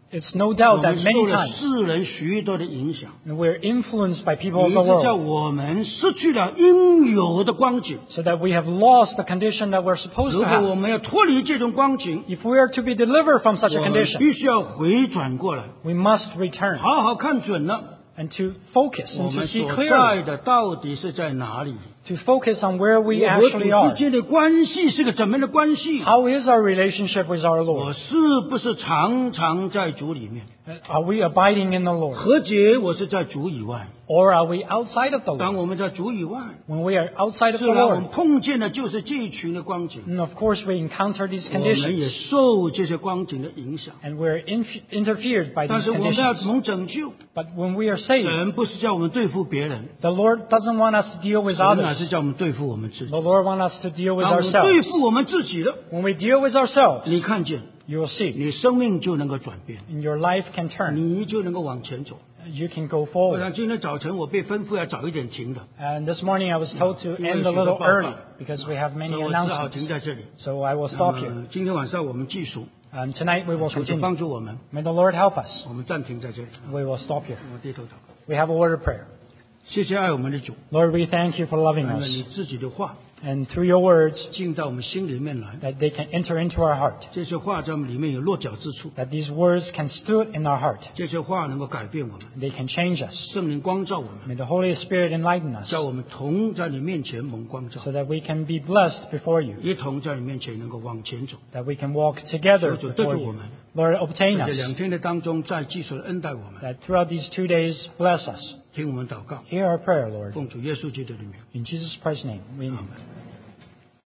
It's no 我 doubt 们 that 受 many 了 times 世人许多的影响， we're influenced by people 以 of 致 the 叫 world, 我们失去了应有的光景。 so that we have lost the condition that we're supposed 如 to 果我 have. 们要脱离这种光景， If we are to be delivered from such a 我们 condition, 必须要回转过来， we must return 好好看准了 and to focus 我 and to 们 see 所 clearly, 在的到底是在哪里。 to focus on where we 我和主 actually are. 之间的关系是个怎么样的关系？ How is our relationship with our 我 Lord? 是不是常常在主里面？ Are we abiding in the Lord? 何解我是在主以外？ Or are we outside of the 当 Lord? 我们在主以外， When we are outside of 自 the 然我们 Lord, 碰见的就是这一群的光景， and of course we encounter these 我们也 conditions, 受这些光景的影响。 and we're interfered by 但 these 是我们要 conditions. 蒙拯救， But when we are saved, 神不是叫我们对付别人， the Lord doesn't want us to deal with 神乃 others. 是叫我们对付我们自己。 The Lord wants us to deal with 当我们对 ourselves. 付我们自己了， When we deal with ourselves, 你看见， you will see, 你生命就能够转变， and your life can turn. 你就能够往前走。 You can go 我 forward. 想今天早晨我被吩咐要早一点停的， And this morning I was told to 因为 end 有 a 许多 little 报告 early because we have 所 many 以我只好停 announcements. 在这里。 So I will 那 stop here. 么今天晚上我们继续， And tonight we will 求主 continue. 帮助我们， May the Lord help us. 我们暂停在这里。 We will stop here. 我低头祷告， We have a word of prayer. 谢谢爱我们的主， Lord, we thank you for loving 愿你 us. 自己的话 And through your words, 进到我们心里面来， that they can enter into our heart. 这些话在我们里面有落脚之处， That these words can stood in our heart. 这些话能够改变我们， They can change us. 圣灵光照我们， May the Holy Spirit enlighten us 叫我们同在你面前蒙光照 so，that we can be blessed before you. 一同在你面前能够往前走。 That we can walk together 求主对 before 付我 you. 们， Lord, obtain 在这2 us. 天的当中，再继续的恩待我们， That throughout these 2 days, bless us. 听我们祷告， Hear our prayer, Lord. 奉主耶稣基督的名。 In Jesus Christ's name, we amen.